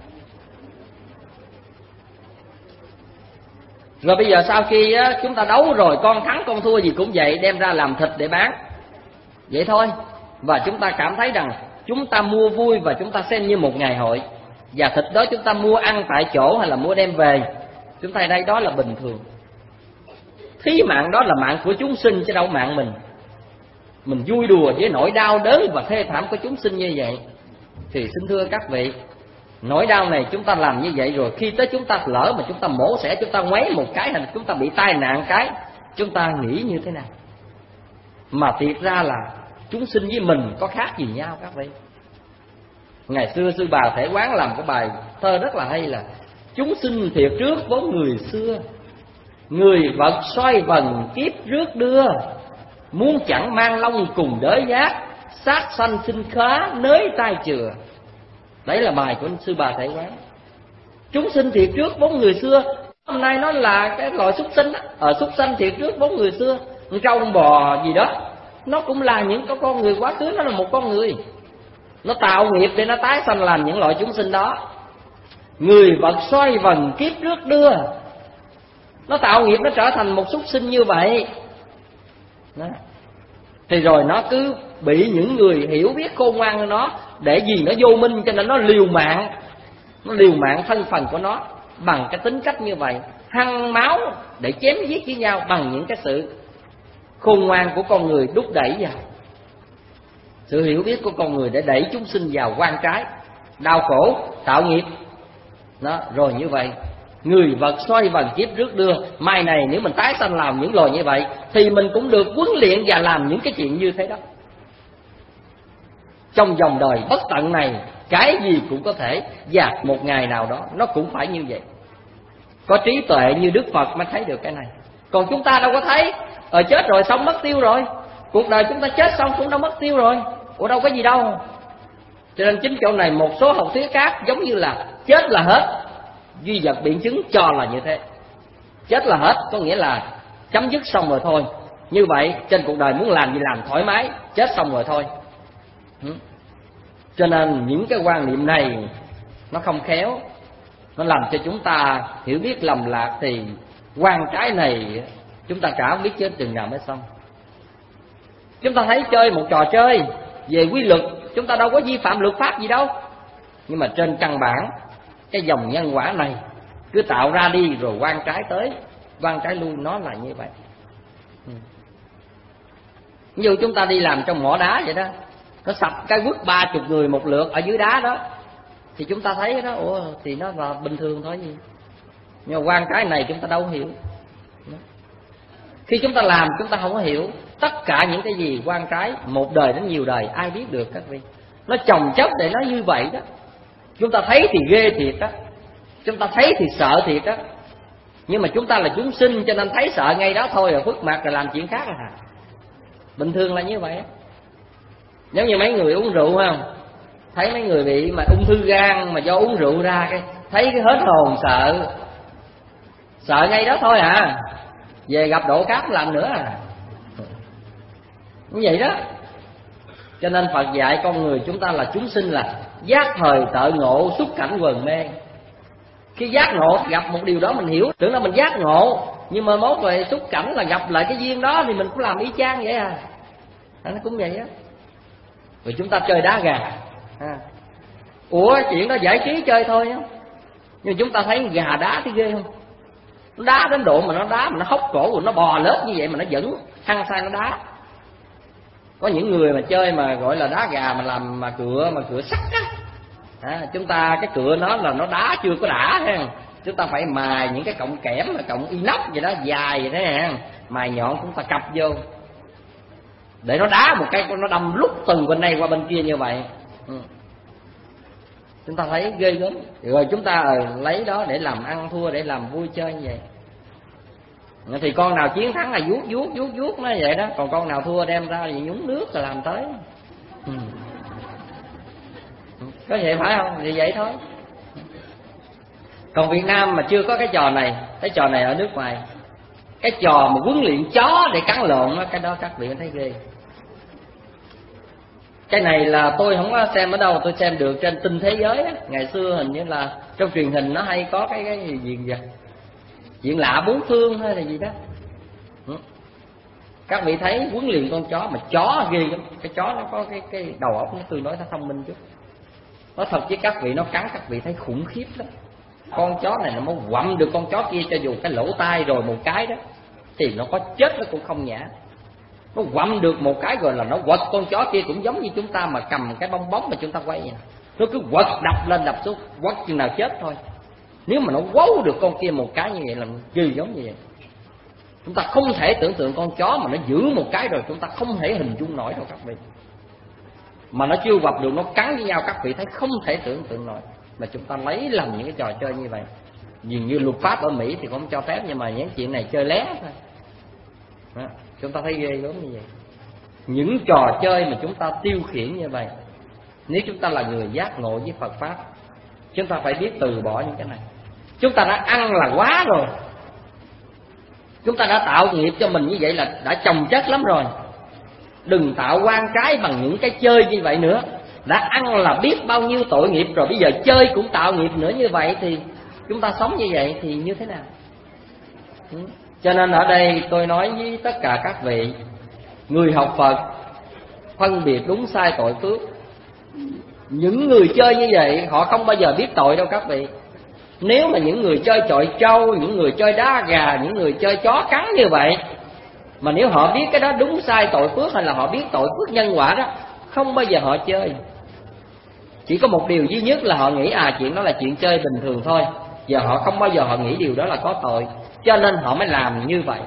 Rồi bây giờ sau khi chúng ta đấu rồi, con thắng con thua gì cũng vậy, đem ra làm thịt để bán, vậy thôi. Và chúng ta cảm thấy rằng chúng ta mua vui và chúng ta xem như một ngày hội, và thịt đó chúng ta mua ăn tại chỗ hay là mua đem về, chúng ta đây đó là bình thường. Thí mạng đó là mạng của chúng sinh chứ đâu mạng mình. Mình vui đùa với nỗi đau đớn và thê thảm của chúng sinh như vậy, thì xin thưa các vị, nỗi đau này chúng ta làm như vậy rồi, khi tới chúng ta lỡ mà chúng ta mổ xẻ, chúng ta ngoáy một cái hay chúng ta bị tai nạn cái, chúng ta nghĩ như thế nào? Mà thiệt ra là chúng sinh với mình có khác gì nhau các vị. Ngày xưa sư bà Thể Quán làm cái bài thơ rất là hay là: chúng sinh thiệt trước vốn người xưa, người vật xoay vần kiếp rước đưa, muốn chẳng mang long cùng đới giác, sát sanh sinh khá nới tai chừa. Đấy là bài của sư bà Thể Quán. Chúng sinh thiệt trước vốn người xưa, hôm nay nó là cái loại súc sinh đó. Ở súc sanh thiệt trước vốn người xưa, con trâu con bò gì đó, nó cũng là những con người quá khứ, nó là một con người, nó tạo nghiệp để nó tái sanh làm những loại chúng sinh đó. Người vật xoay vần kiếp rước đưa, nó tạo nghiệp nó trở thành một súc sinh như vậy đó. Thì rồi nó cứ bị những người hiểu biết khôn ngoan hơn nó, để vì nó vô minh cho nên nó liều mạng thân phần của nó bằng cái tính cách như vậy, hăng máu để chém giết với nhau bằng những cái sự khôn ngoan của con người đúc đẩy vào, sự hiểu biết của con người để đẩy chúng sinh vào oan trái, đau khổ, tạo nghiệp đó. Rồi như vậy, người vật xoay vần kiếp rước đưa, mai này nếu mình tái sanh làm những loài như vậy thì mình cũng được huấn luyện và làm những cái chuyện như thế đó. trong vòng đời bất tận này cái gì cũng có thể, và một ngày nào đó nó cũng phải như vậy. Có trí tuệ như Đức Phật mới thấy được cái này. Còn chúng ta đâu có thấy. Chết rồi xong mất tiêu rồi. Cuộc đời chúng ta chết xong cũng đã mất tiêu rồi. Đâu có gì đâu. Cho nên chính chỗ này một số học thuyết khác giống như là chết là hết. Duy vật biện chứng cho là như thế. Chết là hết có nghĩa là chấm dứt xong rồi thôi. Như vậy trên cuộc đời muốn làm gì làm thoải mái, chết xong rồi thôi. Cho nên những cái quan niệm này nó không khéo, nó làm cho chúng ta hiểu biết lầm lạc. Thì quan trái này chúng ta cả không biết chết chừng nào mới xong. Chúng ta thấy chơi một trò chơi về quy luật, chúng ta đâu có vi phạm luật pháp gì đâu. Nhưng mà trên căn bản cái dòng nhân quả này cứ tạo ra đi rồi quan trái tới, quan trái lui, nó là như vậy. Ví dụ chúng ta đi làm trong mỏ đá vậy đó, nó sập cái quất 30 người một lượt ở dưới đá đó, thì chúng ta thấy đó, thì nó là bình thường thôi gì. Nhưng mà quan trái này chúng ta đâu hiểu. Khi chúng ta làm chúng ta không có hiểu tất cả những cái gì quan trái một đời đến nhiều đời, ai biết được các vị. Nó chồng chất để nó như vậy đó. Chúng ta thấy thì ghê thiệt đó, chúng ta thấy thì sợ thiệt đó. Nhưng mà chúng ta là chúng sinh cho nên thấy sợ ngay đó thôi, rồi phức mặt rồi làm chuyện khác à. Bình thường là như vậy. Giống như mấy người uống rượu không, thấy mấy người bị mà ung thư gan mà do uống rượu ra, cái thấy cái hết hồn sợ ngay đó thôi à. Về gặp độ khác làm nữa à. Như vậy đó. Cho nên Phật dạy con người chúng ta là chúng sinh là giác thời tợ ngộ, xuất cảnh quần mê. Khi giác ngộ gặp một điều đó mình hiểu, tưởng là mình giác ngộ, nhưng mà mốt về xuất cảnh là gặp lại cái duyên đó thì mình cũng làm y chang vậy à. Nó cũng vậy á. Rồi chúng ta chơi đá gà. Chuyện đó giải trí chơi thôi á. Nhưng chúng ta thấy gà đá thì ghê không? Nó đá đến độ mà nó đá mà nó hốc cổ rồi nó bò lết như vậy mà nó vẫn hăng say nó đá. Có những người mà chơi mà gọi là đá gà mà làm mà cựa sắt á. Chúng ta cái cựa nó là nó đá chưa có đã ha. Chúng ta phải mài những cái cọng kẽm, cọng inox vậy đó, dài vậy đó ha. Mài nhọn chúng ta cặp vô để nó đá một cái, nó đâm lúc từ bên đây qua bên kia như vậy. Chúng ta thấy ghê gớm. Rồi chúng ta lấy đó để làm ăn thua, để làm vui chơi như vậy. Thì con nào chiến thắng là vuốt nó vậy đó. Còn con nào thua đem ra thì nhúng nước rồi làm tới. Có vậy phải không? Thì vậy thôi. Còn Việt Nam mà chưa có cái trò này. Cái trò này ở nước ngoài. Cái trò mà huấn luyện chó để cắn lộn đó, cái đó các vị thấy ghê. Cái này là tôi không có xem ở đâu, tôi xem được trên Tin Thế Giới á. Ngày xưa hình như là trong truyền hình nó hay có cái gì vậy, chuyện lạ bốn phương hay là gì đó. Các vị thấy huấn luyện con chó mà chó ghê lắm. Cái chó nó có cái đầu óc nó tương đối nó thông minh chút. Nói thật với các vị, nó cắn các vị thấy khủng khiếp lắm. Con chó này nó mới quặm được con chó kia, cho dù cái lỗ tai rồi một cái đó thì nó có chết nó cũng không nhả. Nó quặm được một cái rồi là nó quật con chó kia, cũng giống như chúng ta mà cầm cái bong bóng mà chúng ta quay vậy. Nó cứ quật đập lên đập xuống, quật chừng nào chết thôi. Nếu mà nó quấu được con kia một cái như vậy là ghê giống như vậy. Chúng ta không thể tưởng tượng con chó mà nó giữ một cái rồi chúng ta không thể hình dung nổi đâu các vị. Mà nó chưa quật được nó cắn với nhau, các vị thấy không thể tưởng tượng nổi. Mà chúng ta lấy làm những cái trò chơi như vậy. Dường như luật pháp ở Mỹ thì không cho phép, nhưng mà những chuyện này chơi lé thôi đó. Chúng ta thấy ghê gớm như vậy. Những trò chơi mà chúng ta tiêu khiển như vậy, nếu chúng ta là người giác ngộ với Phật Pháp, chúng ta phải biết từ bỏ những cái này. Chúng ta đã ăn là quá rồi. Chúng ta đã tạo nghiệp cho mình như vậy là đã chồng chất lắm rồi. Đừng tạo quan trái bằng những cái chơi như vậy nữa. Đã ăn là biết bao nhiêu tội nghiệp rồi, bây giờ chơi cũng tạo nghiệp nữa như vậy thì chúng ta sống như vậy thì như thế nào? Cho nên ở đây tôi nói với tất cả các vị người học Phật, phân biệt đúng sai tội phước. Những người chơi như vậy họ không bao giờ biết tội đâu các vị. Nếu mà những người chơi chọi trâu, những người chơi đá gà, những người chơi chó cắn như vậy, mà nếu họ biết cái đó đúng sai tội phước, hay là họ biết tội phước nhân quả đó, không bao giờ họ chơi. Chỉ có một điều duy nhất là họ nghĩ chuyện đó là chuyện chơi bình thường thôi. Giờ họ không bao giờ họ nghĩ điều đó là có tội, cho nên họ mới làm như vậy.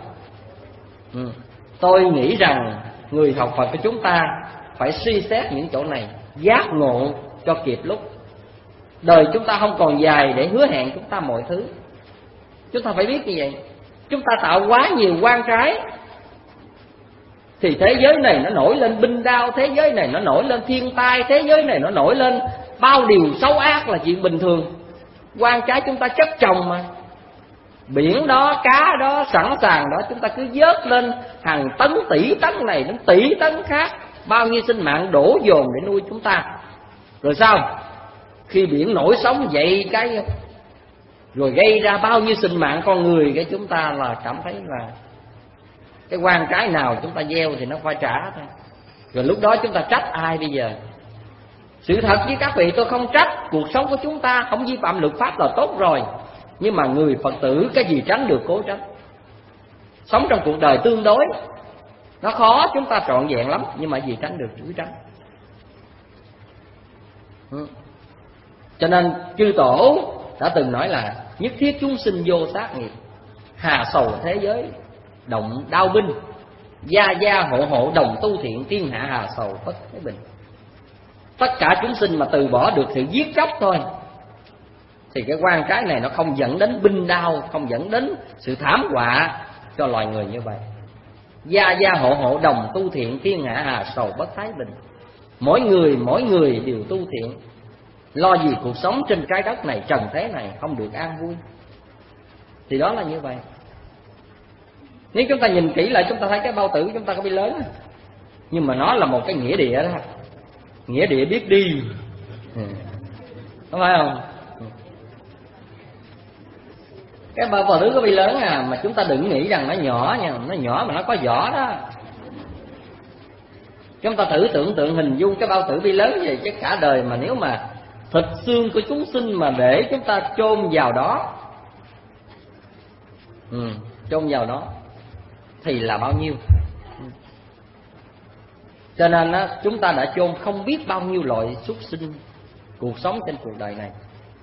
Tôi nghĩ rằng người học Phật của chúng ta phải suy xét những chỗ này. giác ngộ cho kịp lúc. Đời chúng ta không còn dài để hứa hẹn chúng ta mọi thứ. Chúng ta phải biết như vậy. Chúng ta tạo quá nhiều oan trái thì thế giới này nó nổi lên binh đao, thế giới này nó nổi lên thiên tai, thế giới này nó nổi lên bao điều xấu ác là chuyện bình thường. Oan trái chúng ta chất chồng mà. Biển đó, cá đó, sẵn sàng đó, chúng ta cứ vớt lên hàng tấn tỷ tấn này đến tỷ tấn khác, bao nhiêu sinh mạng đổ dồn để nuôi chúng ta. Rồi sao? Khi biển nổi sóng dậy cái rồi gây ra bao nhiêu sinh mạng con người, cái chúng ta là cảm thấy là cái oan trái nào chúng ta gieo thì nó phải trả thôi. Rồi lúc đó chúng ta trách ai bây giờ? Sự thật với các vị, tôi không trách. Cuộc sống của chúng ta không vi phạm luật pháp là tốt rồi. Nhưng mà người Phật tử cái gì tránh được cố tránh. Sống trong cuộc đời tương đối nó khó, chúng ta trọn vẹn lắm. Nhưng mà gì tránh được cứ tránh. Cho nên chư tổ đã từng nói là nhất thiết chúng sinh vô sát nghiệp, hà sầu thế giới động đao binh, gia gia hộ hộ đồng tu thiện, thiên hạ hà sầu bất thế bình. Tất cả chúng sinh mà từ bỏ được sự giết chóc thôi thì cái oan trái này nó không dẫn đến binh đao, không dẫn đến sự thảm họa cho loài người như vậy. Gia gia hộ hộ đồng tu thiện, thiên hạ hà sầu bất thái bình. Mỗi người đều tu thiện, lo gì cuộc sống trên trái đất này, trần thế này không được an vui. Thì đó là như vậy. Nếu chúng ta nhìn kỹ lại, chúng ta thấy cái bao tử chúng ta có bị lớn, nhưng mà nó là một cái nghĩa địa đó. Nghĩa địa biết đi, có phải không? Cái bao tử có bị lớn à, mà chúng ta đừng nghĩ rằng nó nhỏ nha. Nó nhỏ mà nó có vỏ đó. Chúng ta thử tưởng tượng hình dung cái bao tử bi lớn vậy, chứ cả đời mà nếu mà thịt xương của chúng sinh mà để chúng ta chôn vào đó, chôn vào đó thì là bao nhiêu. Cho nên á, chúng ta đã chôn không biết bao nhiêu loại súc sinh cuộc sống trên cuộc đời này.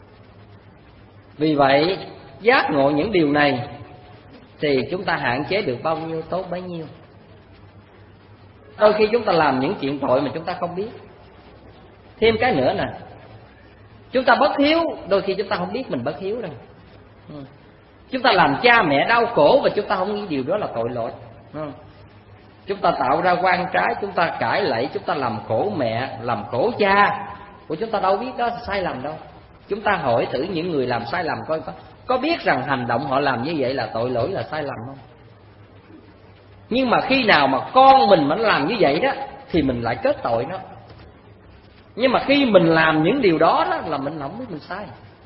Vì vậy giác ngộ những điều này thì chúng ta hạn chế được bao nhiêu tốt bấy nhiêu. Đôi khi chúng ta làm những chuyện tội mà chúng ta không biết. Thêm cái nữa nè, chúng ta bất hiếu, đôi khi chúng ta không biết mình bất hiếu đâu. Chúng ta làm cha mẹ đau khổ và chúng ta không nghĩ điều đó là tội lỗi. Chúng ta tạo ra oan trái, chúng ta cãi lẫy, chúng ta làm khổ mẹ, làm khổ cha của chúng ta đâu biết đó sai lầm đâu. Chúng ta hỏi thử những người làm sai lầm coi có biết rằng hành động họ làm như vậy là tội lỗi, là sai lầm không? Nhưng mà khi nào mà con mình mà nó làm như vậy đó thì mình lại kết tội nó. Nhưng mà khi mình làm những điều đó đó là mình không biết mình sai.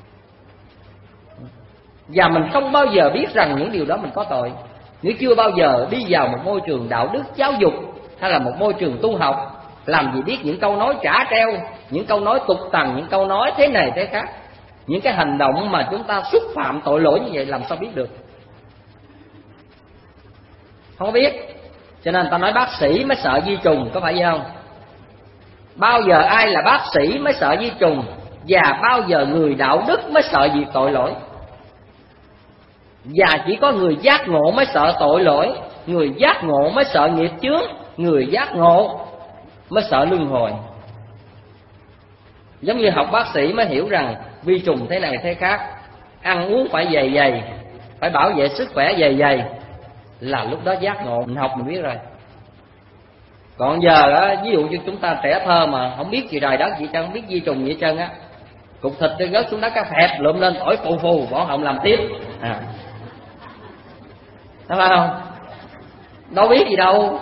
Và mình không bao giờ biết rằng những điều đó mình có tội. Nếu chưa bao giờ đi vào một môi trường đạo đức giáo dục hay là một môi trường tu học, làm gì biết những câu nói trả treo, những câu nói tục tằn, những câu nói thế này thế khác, những cái hành động mà chúng ta xúc phạm tội lỗi như vậy làm sao biết được? Không biết. Cho nên ta nói bác sĩ mới sợ vi trùng, có phải vậy không? Bao giờ ai là bác sĩ mới sợ vi trùng, và bao giờ người đạo đức mới sợ việc tội lỗi. Và chỉ có người giác ngộ mới sợ tội lỗi, người giác ngộ mới sợ nghiệp chướng, người giác ngộ mới sợ luân hồi. Giống như học bác sĩ mới hiểu rằng vi trùng thế này thế khác, ăn uống phải dày, phải bảo vệ sức khỏe dày, là lúc đó giác ngộ. Mình học mình biết rồi. Còn giờ á, ví dụ như chúng ta trẻ thơ mà không biết gì trời đất gì trơn, không biết vi trùng gì hết trơn á, cục thịt trên gớt xuống đất cá phẹp lượm lên tỏi phù phù bỏ họng làm tiếp. Đúng không? Đâu biết gì đâu.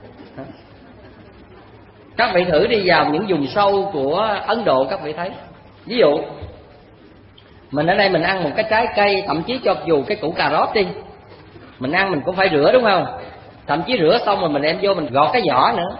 Các vị thử đi vào những vùng sâu của Ấn Độ, các vị thấy. Ví dụ mình ở đây mình ăn một cái trái cây, thậm chí cho dù cái củ cà rốt đi, mình ăn mình cũng phải rửa, đúng không? Thậm chí rửa xong rồi mình đem vô mình gọt cái vỏ nữa.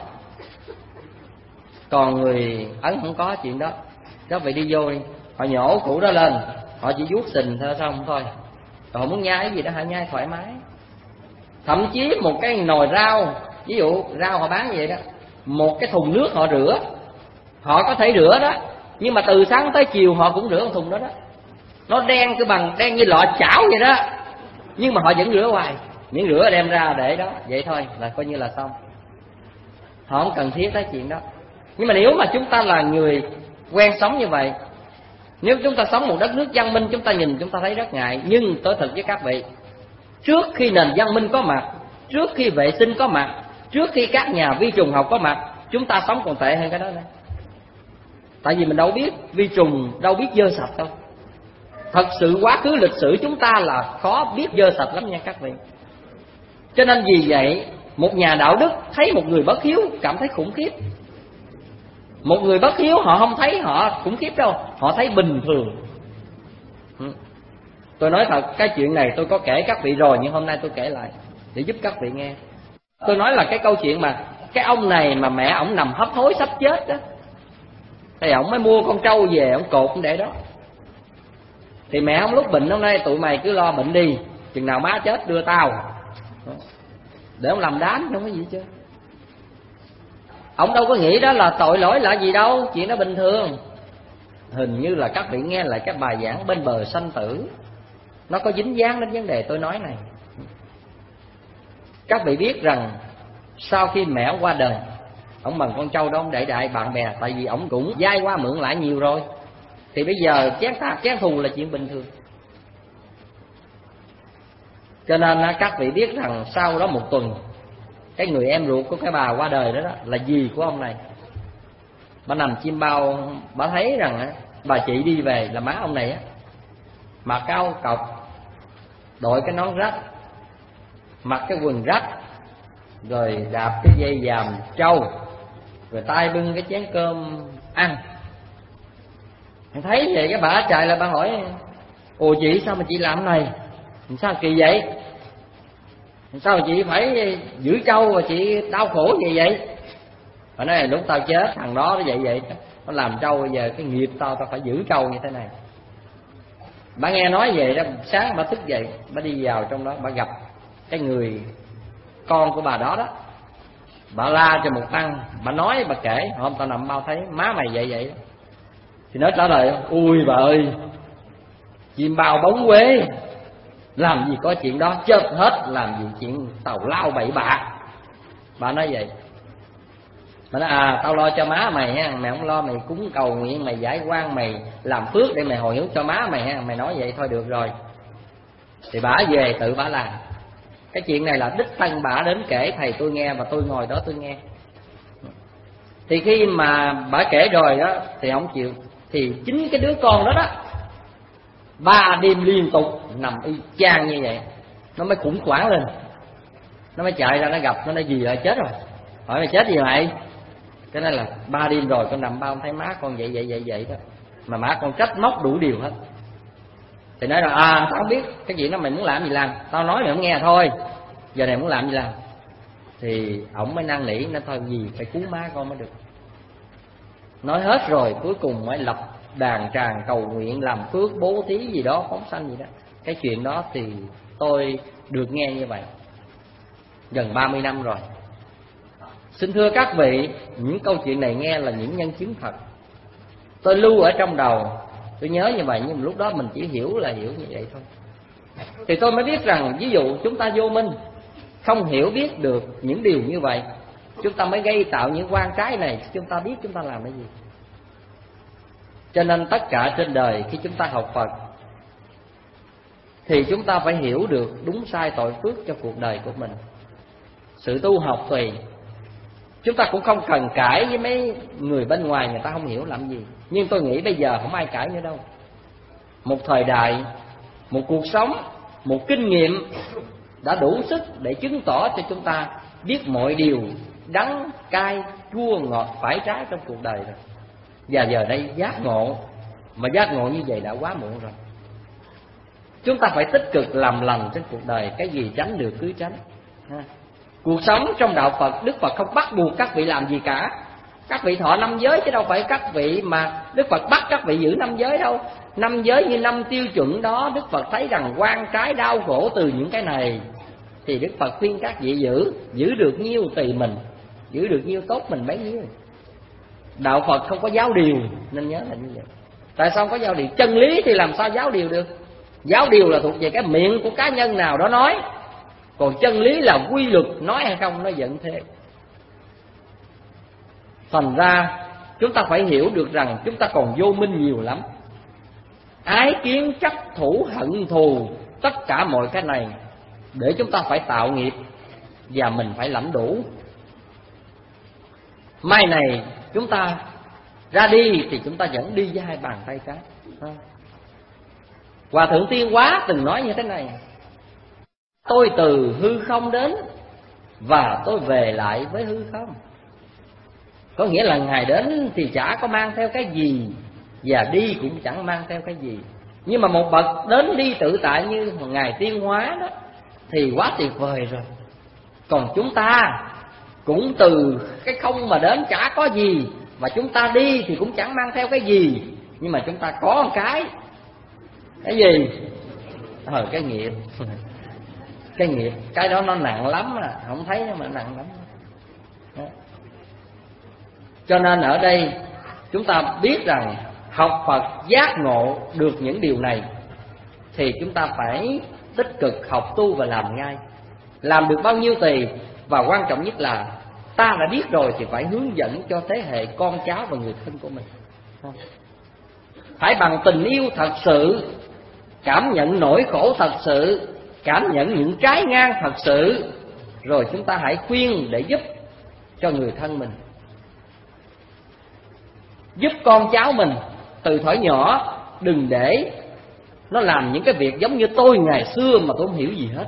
Còn người Ấn không có chuyện đó. Các vị đi vô đi, họ nhổ củ đó lên, họ chỉ vuốt sình thôi xong thôi. Còn họ muốn nhai cái gì đó họ nhai thoải mái. Thậm chí một cái nồi rau, ví dụ rau họ bán vậy đó, một cái thùng nước họ rửa, họ có thể rửa đó, nhưng mà từ sáng tới chiều họ cũng rửa một thùng đó đó. Nó đen cái bằng đen như lọ chảo vậy đó, nhưng mà họ vẫn rửa hoài. Miễn rửa đem ra để đó, vậy thôi là coi như là xong. Họ không cần thiết tới chuyện đó. Nhưng mà nếu mà chúng ta là người quen sống như vậy, nếu chúng ta sống một đất nước văn minh, chúng ta nhìn chúng ta thấy rất ngại. Nhưng tôi thật với các vị, trước khi nền văn minh có mặt, trước khi vệ sinh có mặt, trước khi các nhà vi trùng học có mặt, chúng ta sống còn tệ hơn cái đó nữa. Tại vì mình đâu biết vi trùng, đâu biết dơ sạch đâu. Thật sự quá khứ lịch sử chúng ta là khó biết dơ sạch lắm nha các vị. Cho nên vì vậy, một nhà đạo đức thấy một người bất hiếu cảm thấy khủng khiếp. Một người bất hiếu họ không thấy họ khủng khiếp đâu, họ thấy bình thường. Tôi nói thật, cái chuyện này tôi có kể các vị rồi, nhưng hôm nay tôi kể lại để giúp các vị nghe. Tôi nói là cái câu chuyện mà cái ông này mà mẹ ổng nằm hấp hối sắp chết đó, thì ổng mới mua con trâu về, ổng cột ổng để đó. Thì mẹ ổng lúc bệnh hôm nay, tụi mày cứ lo bệnh đi, chừng nào má chết đưa tao, để ổng làm đám, không có gì chứ. Ông đâu có nghĩ đó là tội lỗi là gì đâu, chuyện đó bình thường. Hình như là các vị nghe lại cái bài giảng bên bờ sanh tử, nó có dính dáng đến vấn đề tôi nói này. Các vị biết rằng sau khi mẹ qua đời, ông bằng con trâu đó ông để đại bạn bè, tại vì ông cũng vay qua mượn lại nhiều rồi, thì bây giờ chén thù là chuyện bình thường. Cho nên các vị biết rằng sau đó một tuần, cái người em ruột của cái bà qua đời đó, là dì của ông này, bà nằm chim bao, bà thấy rằng bà chị đi về là má ông này á, mặc cái áo cộc, đội cái nón rách, mặc cái quần rách, rồi đạp cái dây dàm trâu, rồi tay bưng cái chén cơm ăn. Thấy vậy cái bà chạy lại bà hỏi: ồ chị, sao mà chị làm này? Sao kỳ vậy? Sao chị phải giữ trâu và chị đau khổ gì vậy? Bà nói là lúc tao chết, thằng đó nó vậy nó làm trâu, bây giờ cái nghiệp tao phải giữ trâu như thế này. Bà nghe nói vậy đó, sáng bà thức dậy, bà đi vào trong đó, bà gặp cái người con của bà đó đó. Bà la cho một tăng, bà nói, bà kể: hôm tao nằm bao thấy má mày vậy. Thì nó trả lời: ui bà ơi, chim bao bóng quế, làm gì có chuyện đó, chết hết, làm gì chuyện tào lao bậy bạ. Bà nói vậy. Bà nói: tao lo cho má mày ha, mày không lo, mày cúng cầu nguyện, mày giải oan, mày làm phước để mày hồi hướng cho má mày ha. Mày nói vậy thôi được rồi. Thì bà về tự bà làm. Cái chuyện này là đích thân bà đến kể thầy tôi nghe, và tôi ngồi đó tôi nghe. Thì khi mà bà kể rồi đó thì không chịu, thì chính cái đứa con đó đó 3 đêm liên tục nằm y chang như vậy, nó mới khủng hoảng lên, nó mới chạy ra, nó gặp, nó nói: gì rồi, chết rồi. Hỏi mày chết gì mày? Cái này là 3 đêm rồi con nằm bao thấy má con vậy đó, mà má con trách móc đủ điều hết. Thì nói là tao không biết cái chuyện đó, mày muốn làm gì làm, tao nói mày không nghe thôi, giờ này muốn làm gì làm. Thì ổng mới năn nỉ, nó thôi gì phải cứu má con mới được. Nói hết rồi cuối cùng mới lập đàn tràng cầu nguyện, làm phước, bố thí gì đó, phóng sanh gì đó. Cái chuyện đó thì tôi được nghe như vậy gần 30 năm rồi. Xin thưa các vị, những câu chuyện này nghe là những nhân chứng thật, tôi lưu ở trong đầu, tôi nhớ như vậy. Nhưng mà lúc đó mình chỉ hiểu là hiểu như vậy thôi. Thì tôi mới biết rằng ví dụ chúng ta vô minh, không hiểu biết được những điều như vậy, chúng ta mới gây tạo những quan trái này. Chúng ta biết chúng ta làm cái gì. Cho nên tất cả trên đời khi chúng ta học Phật thì chúng ta phải hiểu được đúng sai tội phước cho cuộc đời của mình. Sự tu học tùy, chúng ta cũng không cần cãi với mấy người bên ngoài, người ta không hiểu làm gì. Nhưng tôi nghĩ bây giờ không ai cãi nữa đâu. Một thời đại, một cuộc sống, một kinh nghiệm đã đủ sức để chứng tỏ cho chúng ta biết mọi điều đắng, cay, chua, ngọt, phải trái trong cuộc đời rồi. Và giờ đây giác ngộ, mà giác ngộ như vậy đã quá muộn rồi. Chúng ta phải tích cực làm lành trên cuộc đời, cái gì tránh được cứ tránh. Cuộc sống trong đạo Phật, Đức Phật không bắt buộc các vị làm gì cả. Các vị thọ 5 giới chứ đâu phải các vị mà Đức Phật bắt các vị giữ 5 giới đâu. 5 giới như 5 tiêu chuẩn đó, Đức Phật thấy rằng quan trái đau khổ từ những cái này, thì Đức Phật khuyên các vị giữ được nhiêu tùy mình, giữ được nhiêu tốt mình bấy nhiêu. Đạo Phật không có giáo điều, nên nhớ là như vậy. Tại sao không có giáo điều? Chân lý thì làm sao giáo điều được? Giáo điều là thuộc về cái miệng của cá nhân nào đó nói, còn chân lý là quy luật, nói hay không nó vẫn thế. Thành ra chúng ta phải hiểu được rằng chúng ta còn vô minh nhiều lắm. Ái kiến chấp thủ hận thù, tất cả mọi cái này để chúng ta phải tạo nghiệp và mình phải lãnh đủ. Mai này chúng ta ra đi thì chúng ta vẫn đi với hai bàn tay trắng. Hòa thượng Tiên Hóa từng nói như thế này: tôi từ hư không đến và tôi về lại với hư không. Có nghĩa là Ngài đến thì chả có mang theo cái gì, và đi cũng chẳng mang theo cái gì. Nhưng mà một bậc đến đi tự tại như Ngài Tiên Hóa đó thì quá tuyệt vời rồi. Còn chúng ta cũng từ cái không mà đến chả có gì, và chúng ta đi thì cũng chẳng mang theo cái gì, nhưng mà chúng ta có một cái gì? Cái nghiệp. Cái nghiệp, cái đó nó nặng lắm à, không thấy nhưng mà nặng lắm. Đó. Cho nên ở đây chúng ta biết rằng học Phật giác ngộ được những điều này thì chúng ta phải tích cực học tu và làm ngay. Làm được bao nhiêu tùy, và quan trọng nhất là ta đã biết rồi thì phải hướng dẫn cho thế hệ con cháu và người thân của mình. Phải bằng tình yêu thật sự, cảm nhận nỗi khổ thật sự, cảm nhận những trái ngang thật sự, rồi chúng ta hãy khuyên để giúp cho người thân mình, giúp con cháu mình từ thuở nhỏ. Đừng để nó làm những cái việc giống như tôi ngày xưa mà tôi không hiểu gì hết.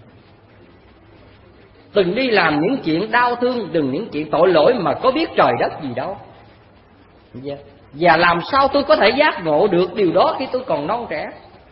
Đừng đi làm những chuyện đau thương, đừng những chuyện tội lỗi mà có biết trời đất gì đâu. Và làm sao tôi có thể giác ngộ được điều đó khi tôi còn non trẻ.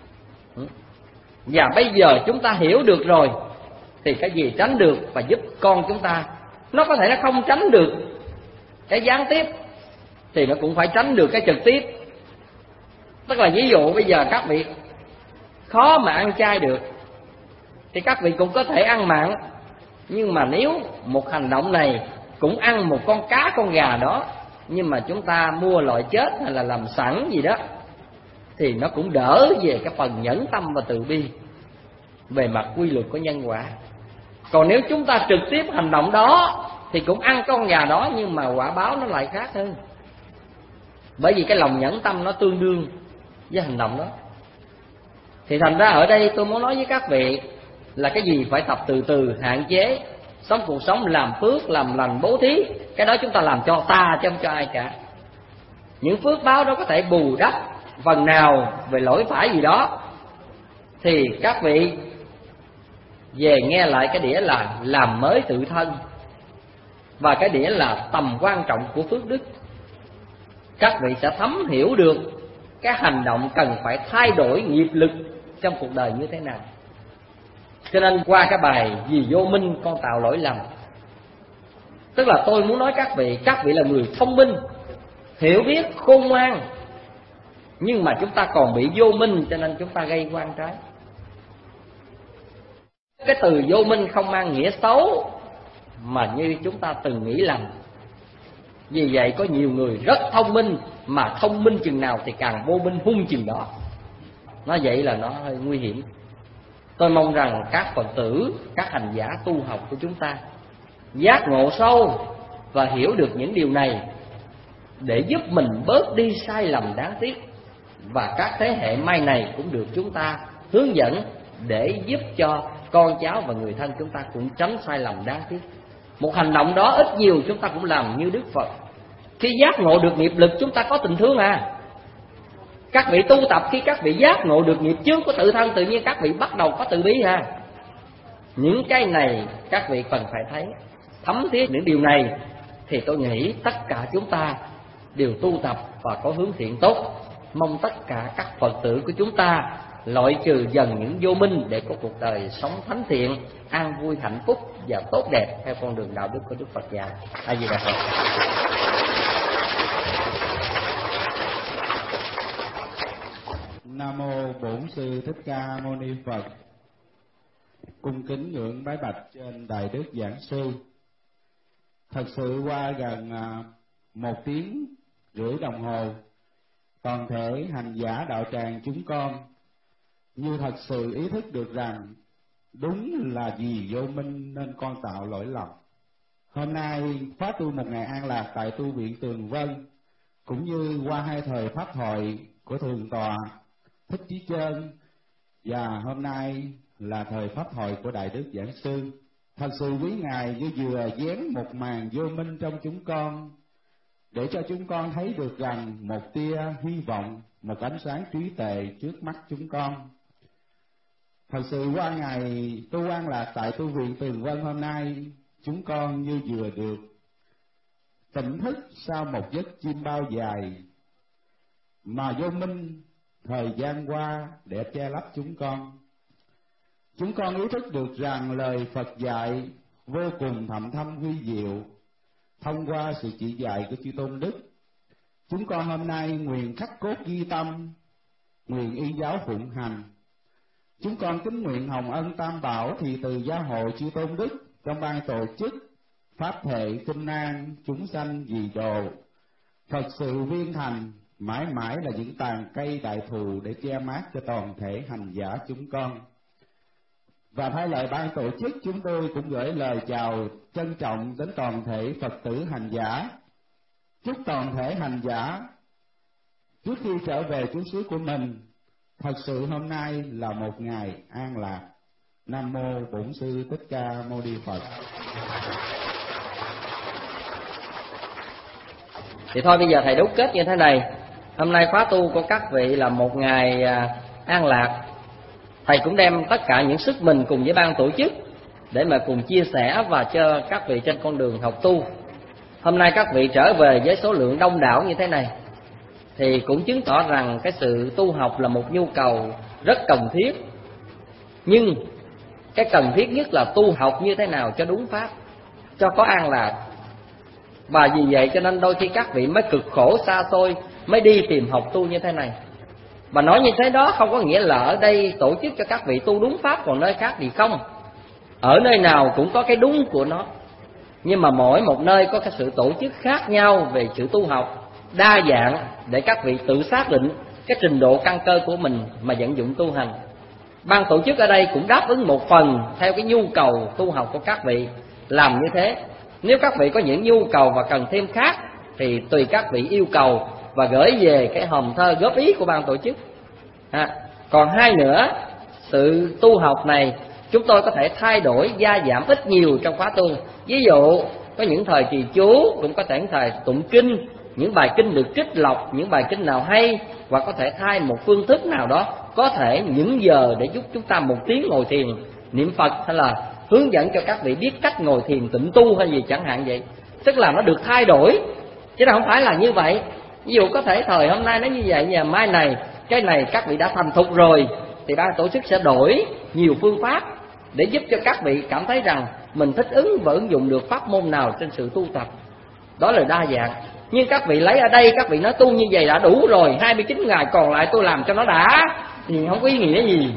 Và bây giờ chúng ta hiểu được rồi thì cái gì tránh được và giúp con chúng ta. Nó có thể nó không tránh được cái gián tiếp thì nó cũng phải tránh được cái trực tiếp. Tức là ví dụ bây giờ các vị khó mà ăn chay được thì các vị cũng có thể ăn mặn. Nhưng mà nếu một hành động này cũng ăn một con cá con gà đó, nhưng mà chúng ta mua loại chết hay là làm sẵn gì đó, thì nó cũng đỡ về cái phần nhẫn tâm và từ bi về mặt quy luật của nhân quả. Còn nếu chúng ta trực tiếp hành động đó thì cũng ăn con gà đó, nhưng mà quả báo nó lại khác hơn. Bởi vì cái lòng nhẫn tâm nó tương đương với hành động đó. Thì thành ra ở đây tôi muốn nói với các vị là cái gì phải tập từ từ, hạn chế, sống cuộc sống làm phước, làm lành, bố thí. Cái đó chúng ta làm cho ta chứ không cho ai cả. Những phước báo đó có thể bù đắp phần nào về lỗi phải gì đó. Thì các vị về nghe lại cái đĩa là làm mới tự thân, và cái đĩa là tầm quan trọng của phước đức. Các vị sẽ thấm hiểu được cái hành động cần phải thay đổi nghiệp lực trong cuộc đời như thế nào. Cho nên qua cái bài vì vô minh con tạo lỗi lầm, tức là tôi muốn nói các vị là người thông minh, hiểu biết, khôn ngoan, nhưng mà chúng ta còn bị vô minh, cho nên chúng ta gây oan trái. Cái từ vô minh không mang nghĩa xấu mà như chúng ta từng nghĩ lầm. Vì vậy có nhiều người rất thông minh, mà thông minh chừng nào thì càng vô minh hung chừng đó. Nói vậy là nó hơi nguy hiểm. Tôi mong rằng các Phật tử, các hành giả tu học của chúng ta giác ngộ sâu và hiểu được những điều này để giúp mình bớt đi sai lầm đáng tiếc. Và các thế hệ mai này cũng được chúng ta hướng dẫn để giúp cho con cháu và người thân chúng ta cũng tránh sai lầm đáng tiếc. Một hành động đó ít nhiều chúng ta cũng làm như Đức Phật. Khi giác ngộ được nghiệp lực chúng ta có tình thương à. Các vị tu tập khi các vị giác ngộ được nghiệp chướng của tự thân, tự nhiên các vị bắt đầu có từ bi ha. Những cái này các vị cần phải thấy, thấm thiết những điều này thì tôi nghĩ tất cả chúng ta đều tu tập và có hướng thiện tốt. Mong tất cả các Phật tử của chúng ta loại trừ dần những vô minh để có cuộc đời sống thánh thiện, an vui, hạnh phúc và tốt đẹp theo con đường đạo đức của Đức Phật dạy. A Di Đà Phật. Nam mô Bổn Sư Thích Ca Mâu Ni Phật. Cung kính ngưỡng bái bạch trên Đại Đức Giảng Sư. Thật sự qua gần 1 tiếng rưỡi đồng hồ, toàn thể hành giả đạo tràng chúng con như thật sự ý thức được rằng đúng là vì vô minh nên con tạo lỗi lầm. Hôm nay khóa tu 1 ngày an lạc tại tu viện Tường Vân cũng như qua hai thời pháp thoại của Thượng tọa Thích Chí Chân, và hôm nay là thời pháp thoại của Đại Đức Giảng Sư. Thật sự quý Ngài như vừa dán một màn vô minh trong chúng con, để cho chúng con thấy được rằng một tia hy vọng, một ánh sáng trí tuệ trước mắt chúng con. Thật sự qua ngày tu an lạc tại tu viện Tường Vân hôm nay, chúng con như vừa được tỉnh thức sau một giấc chim bao dài mà vô minh thời gian qua để che lấp chúng con. Chúng con ý thức được rằng lời Phật dạy vô cùng thậm thâm huy diệu thông qua sự chỉ dạy của chư Tôn Đức. Chúng con hôm nay nguyện khắc cốt ghi tâm, nguyện y giáo phụng hành. Chúng con kính nguyện hồng ân tam bảo thì từ gia hội chư Tôn Đức trong ban tổ chức pháp thể kinh an chúng sanh vì độ, thật sự viên thành mãi mãi là những tàn cây đại thụ để che mát cho toàn thể hành giả chúng con. Và thay lời ban tổ chức, chúng tôi cũng gửi lời chào trân trọng đến toàn thể Phật tử hành giả. Chúc toàn thể hành giả trước khi trở về trú xứ của mình, thật sự hôm nay là một ngày an lạc. Nam mô Bổn Sư Thích Ca Mâu Ni Phật. Thì thôi bây giờ thầy đúc kết như thế này. Hôm nay khóa tu của các vị là một ngày an lạc. Thầy cũng đem tất cả những sức mình cùng với ban tổ chức để mà cùng chia sẻ và cho các vị trên con đường học tu. Hôm nay các vị trở về với số lượng đông đảo như thế này thì cũng chứng tỏ rằng cái sự tu học là một nhu cầu rất cần thiết. Nhưng cái cần thiết nhất là tu học như thế nào cho đúng pháp, cho có an lạc. Và vì vậy cho nên đôi khi các vị mới cực khổ xa xôi, mới đi tìm học tu như thế này. Và nói như thế đó không có nghĩa là ở đây tổ chức cho các vị tu đúng pháp, còn nơi khác thì không. Ở nơi nào cũng có cái đúng của nó, nhưng mà mỗi một nơi có cái sự tổ chức khác nhau về sự tu học, đa dạng, để các vị tự xác định cái trình độ căn cơ của mình mà vận dụng tu hành. Ban tổ chức ở đây cũng đáp ứng một phần theo cái nhu cầu tu học của các vị làm như thế. Nếu các vị có những nhu cầu và cần thêm khác thì tùy các vị yêu cầu và gửi về cái hòm thơ góp ý của ban tổ chức. Còn hai nữa, sự tu học này chúng tôi có thể thay đổi gia giảm ít nhiều trong khóa tu. Ví dụ có những thời trì chú, cũng có thể những thời tụng kinh, những bài kinh được trích lọc, những bài kinh nào hay, hoặc có thể thay một phương thức nào đó, có thể những giờ để giúp chúng ta một tiếng ngồi thiền niệm Phật, hay là hướng dẫn cho các vị biết cách ngồi thiền tịnh tu hay gì chẳng hạn vậy. Tức là nó được thay đổi, chứ không phải là như vậy. Ví dụ có thể thời hôm nay nó như vậy, ngày mai này cái này các vị đã thành thục rồi thì ban tổ chức sẽ đổi nhiều phương pháp để giúp cho các vị cảm thấy rằng mình thích ứng và ứng dụng được pháp môn nào trên sự tu tập. Đó là đa dạng. Nhưng các vị lấy ở đây, các vị nói tu như vậy đã đủ rồi, 29 ngày còn lại tôi làm cho nó đã, thì không có ý nghĩa gì.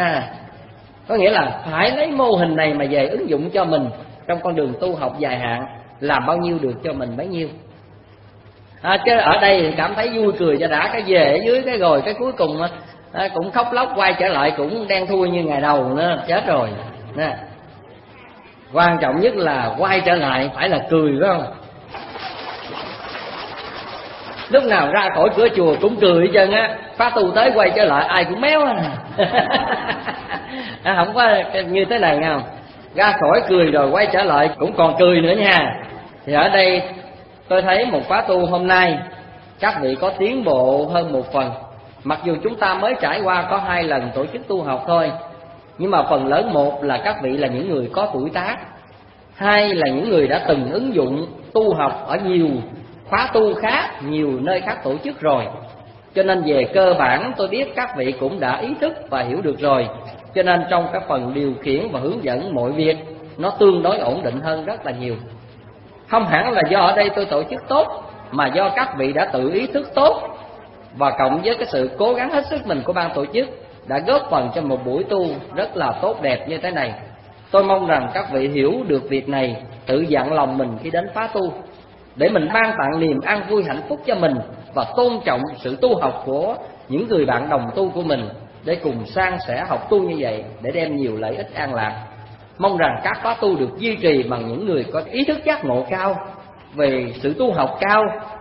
Có nghĩa là phải lấy mô hình này mà về ứng dụng cho mình trong con đường tu học dài hạn, làm bao nhiêu được cho mình bấy nhiêu. Chứ ở đây thì cảm thấy vui cười cho đã, cái về ở dưới cái rồi cái cuối cùng cũng khóc lóc, quay trở lại cũng đen thui như ngày đầu nữa, chết rồi. Quan trọng nhất là quay trở lại phải là cười, phải không? Lúc nào ra khỏi cửa chùa cũng cười hết trơn á, khóa tu tới quay trở lại ai cũng méo không có như thế này không? Ra khỏi cười rồi quay trở lại cũng còn cười nữa nha. Thì ở đây tôi thấy một khóa tu hôm nay các vị có tiến bộ hơn một phần. Mặc dù chúng ta mới trải qua có 2 lần tổ chức tu học thôi, nhưng mà phần lớn, một là các vị là những người có tuổi tác, hai là những người đã từng ứng dụng tu học ở nhiều khóa tu khác, nhiều nơi khác tổ chức rồi. Cho nên về cơ bản tôi biết các vị cũng đã ý thức và hiểu được rồi. Cho nên trong cái phần điều khiển và hướng dẫn mọi việc nó tương đối ổn định hơn rất là nhiều. Không hẳn là do ở đây tôi tổ chức tốt, mà do các vị đã tự ý thức tốt, và cộng với cái sự cố gắng hết sức mình của ban tổ chức đã góp phần cho một buổi tu rất là tốt đẹp như thế này. Tôi mong rằng các vị hiểu được việc này, tự dặn lòng mình khi đến khóa tu, để mình ban tặng niềm an vui hạnh phúc cho mình và tôn trọng sự tu học của những người bạn đồng tu của mình, để cùng san sẻ học tu như vậy để đem nhiều lợi ích an lạc. Mong rằng các khóa tu được duy trì bằng những người có ý thức giác ngộ cao, về sự tu học cao,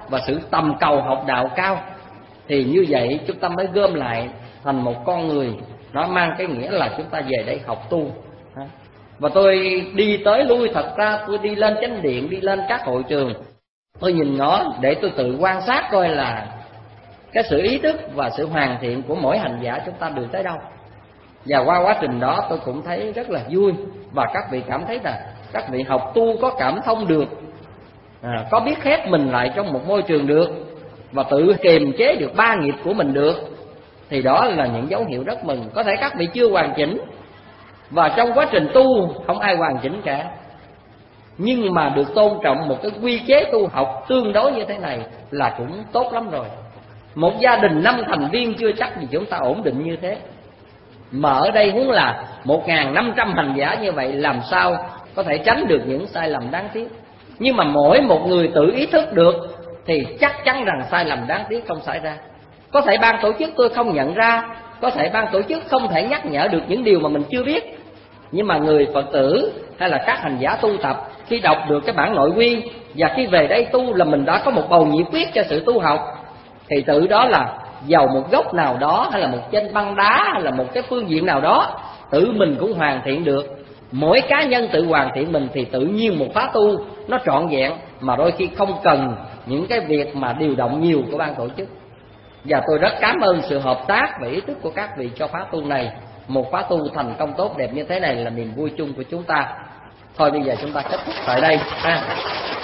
và sự tầm cầu học đạo cao, thì như vậy chúng ta mới gom lại thành một con người. Nó mang cái nghĩa là chúng ta về đây học tu. Và tôi đi tới lui, thật ra tôi đi lên chánh điện, đi lên các hội trường, tôi nhìn ngó để tôi tự quan sát coi là cái sự ý thức và sự hoàn thiện của mỗi hành giả chúng ta được tới đâu. Và qua quá trình đó tôi cũng thấy rất là vui. Và các vị cảm thấy là các vị học tu có cảm thông được, có biết khép mình lại trong một môi trường được, và tự kiềm chế được ba nghiệp của mình được, thì đó là những dấu hiệu rất mừng. Có thể các vị chưa hoàn chỉnh, và trong quá trình tu không ai hoàn chỉnh cả, nhưng mà được tôn trọng một cái quy chế tu học tương đối như thế này là cũng tốt lắm rồi. Một gia đình 5 thành viên chưa chắc gì chúng ta ổn định như thế, mà ở đây huống là 1.500 hành giả như vậy, làm sao có thể tránh được những sai lầm đáng tiếc. Nhưng mà mỗi một người tự ý thức được thì chắc chắn rằng sai lầm đáng tiếc không xảy ra. Có thể ban tổ chức tôi không nhận ra, có thể ban tổ chức không thể nhắc nhở được những điều mà mình chưa biết, nhưng mà người Phật tử hay là các hành giả tu tập khi đọc được cái bản nội quy và khi về đây tu là mình đã có một bầu nhiệt huyết cho sự tu học, thì tự đó là vào một góc nào đó hay là một trên băng đá hay là một cái phương diện nào đó, tự mình cũng hoàn thiện được. Mỗi cá nhân tự hoàn thiện mình thì tự nhiên một khóa tu nó trọn vẹn, mà đôi khi không cần những cái việc mà điều động nhiều của ban tổ chức. Và tôi rất cảm ơn sự hợp tác và ý thức của các vị cho khóa tu này. Một khóa tu thành công tốt đẹp như thế này là niềm vui chung của chúng ta. Thôi bây giờ chúng ta kết thúc tại đây ha.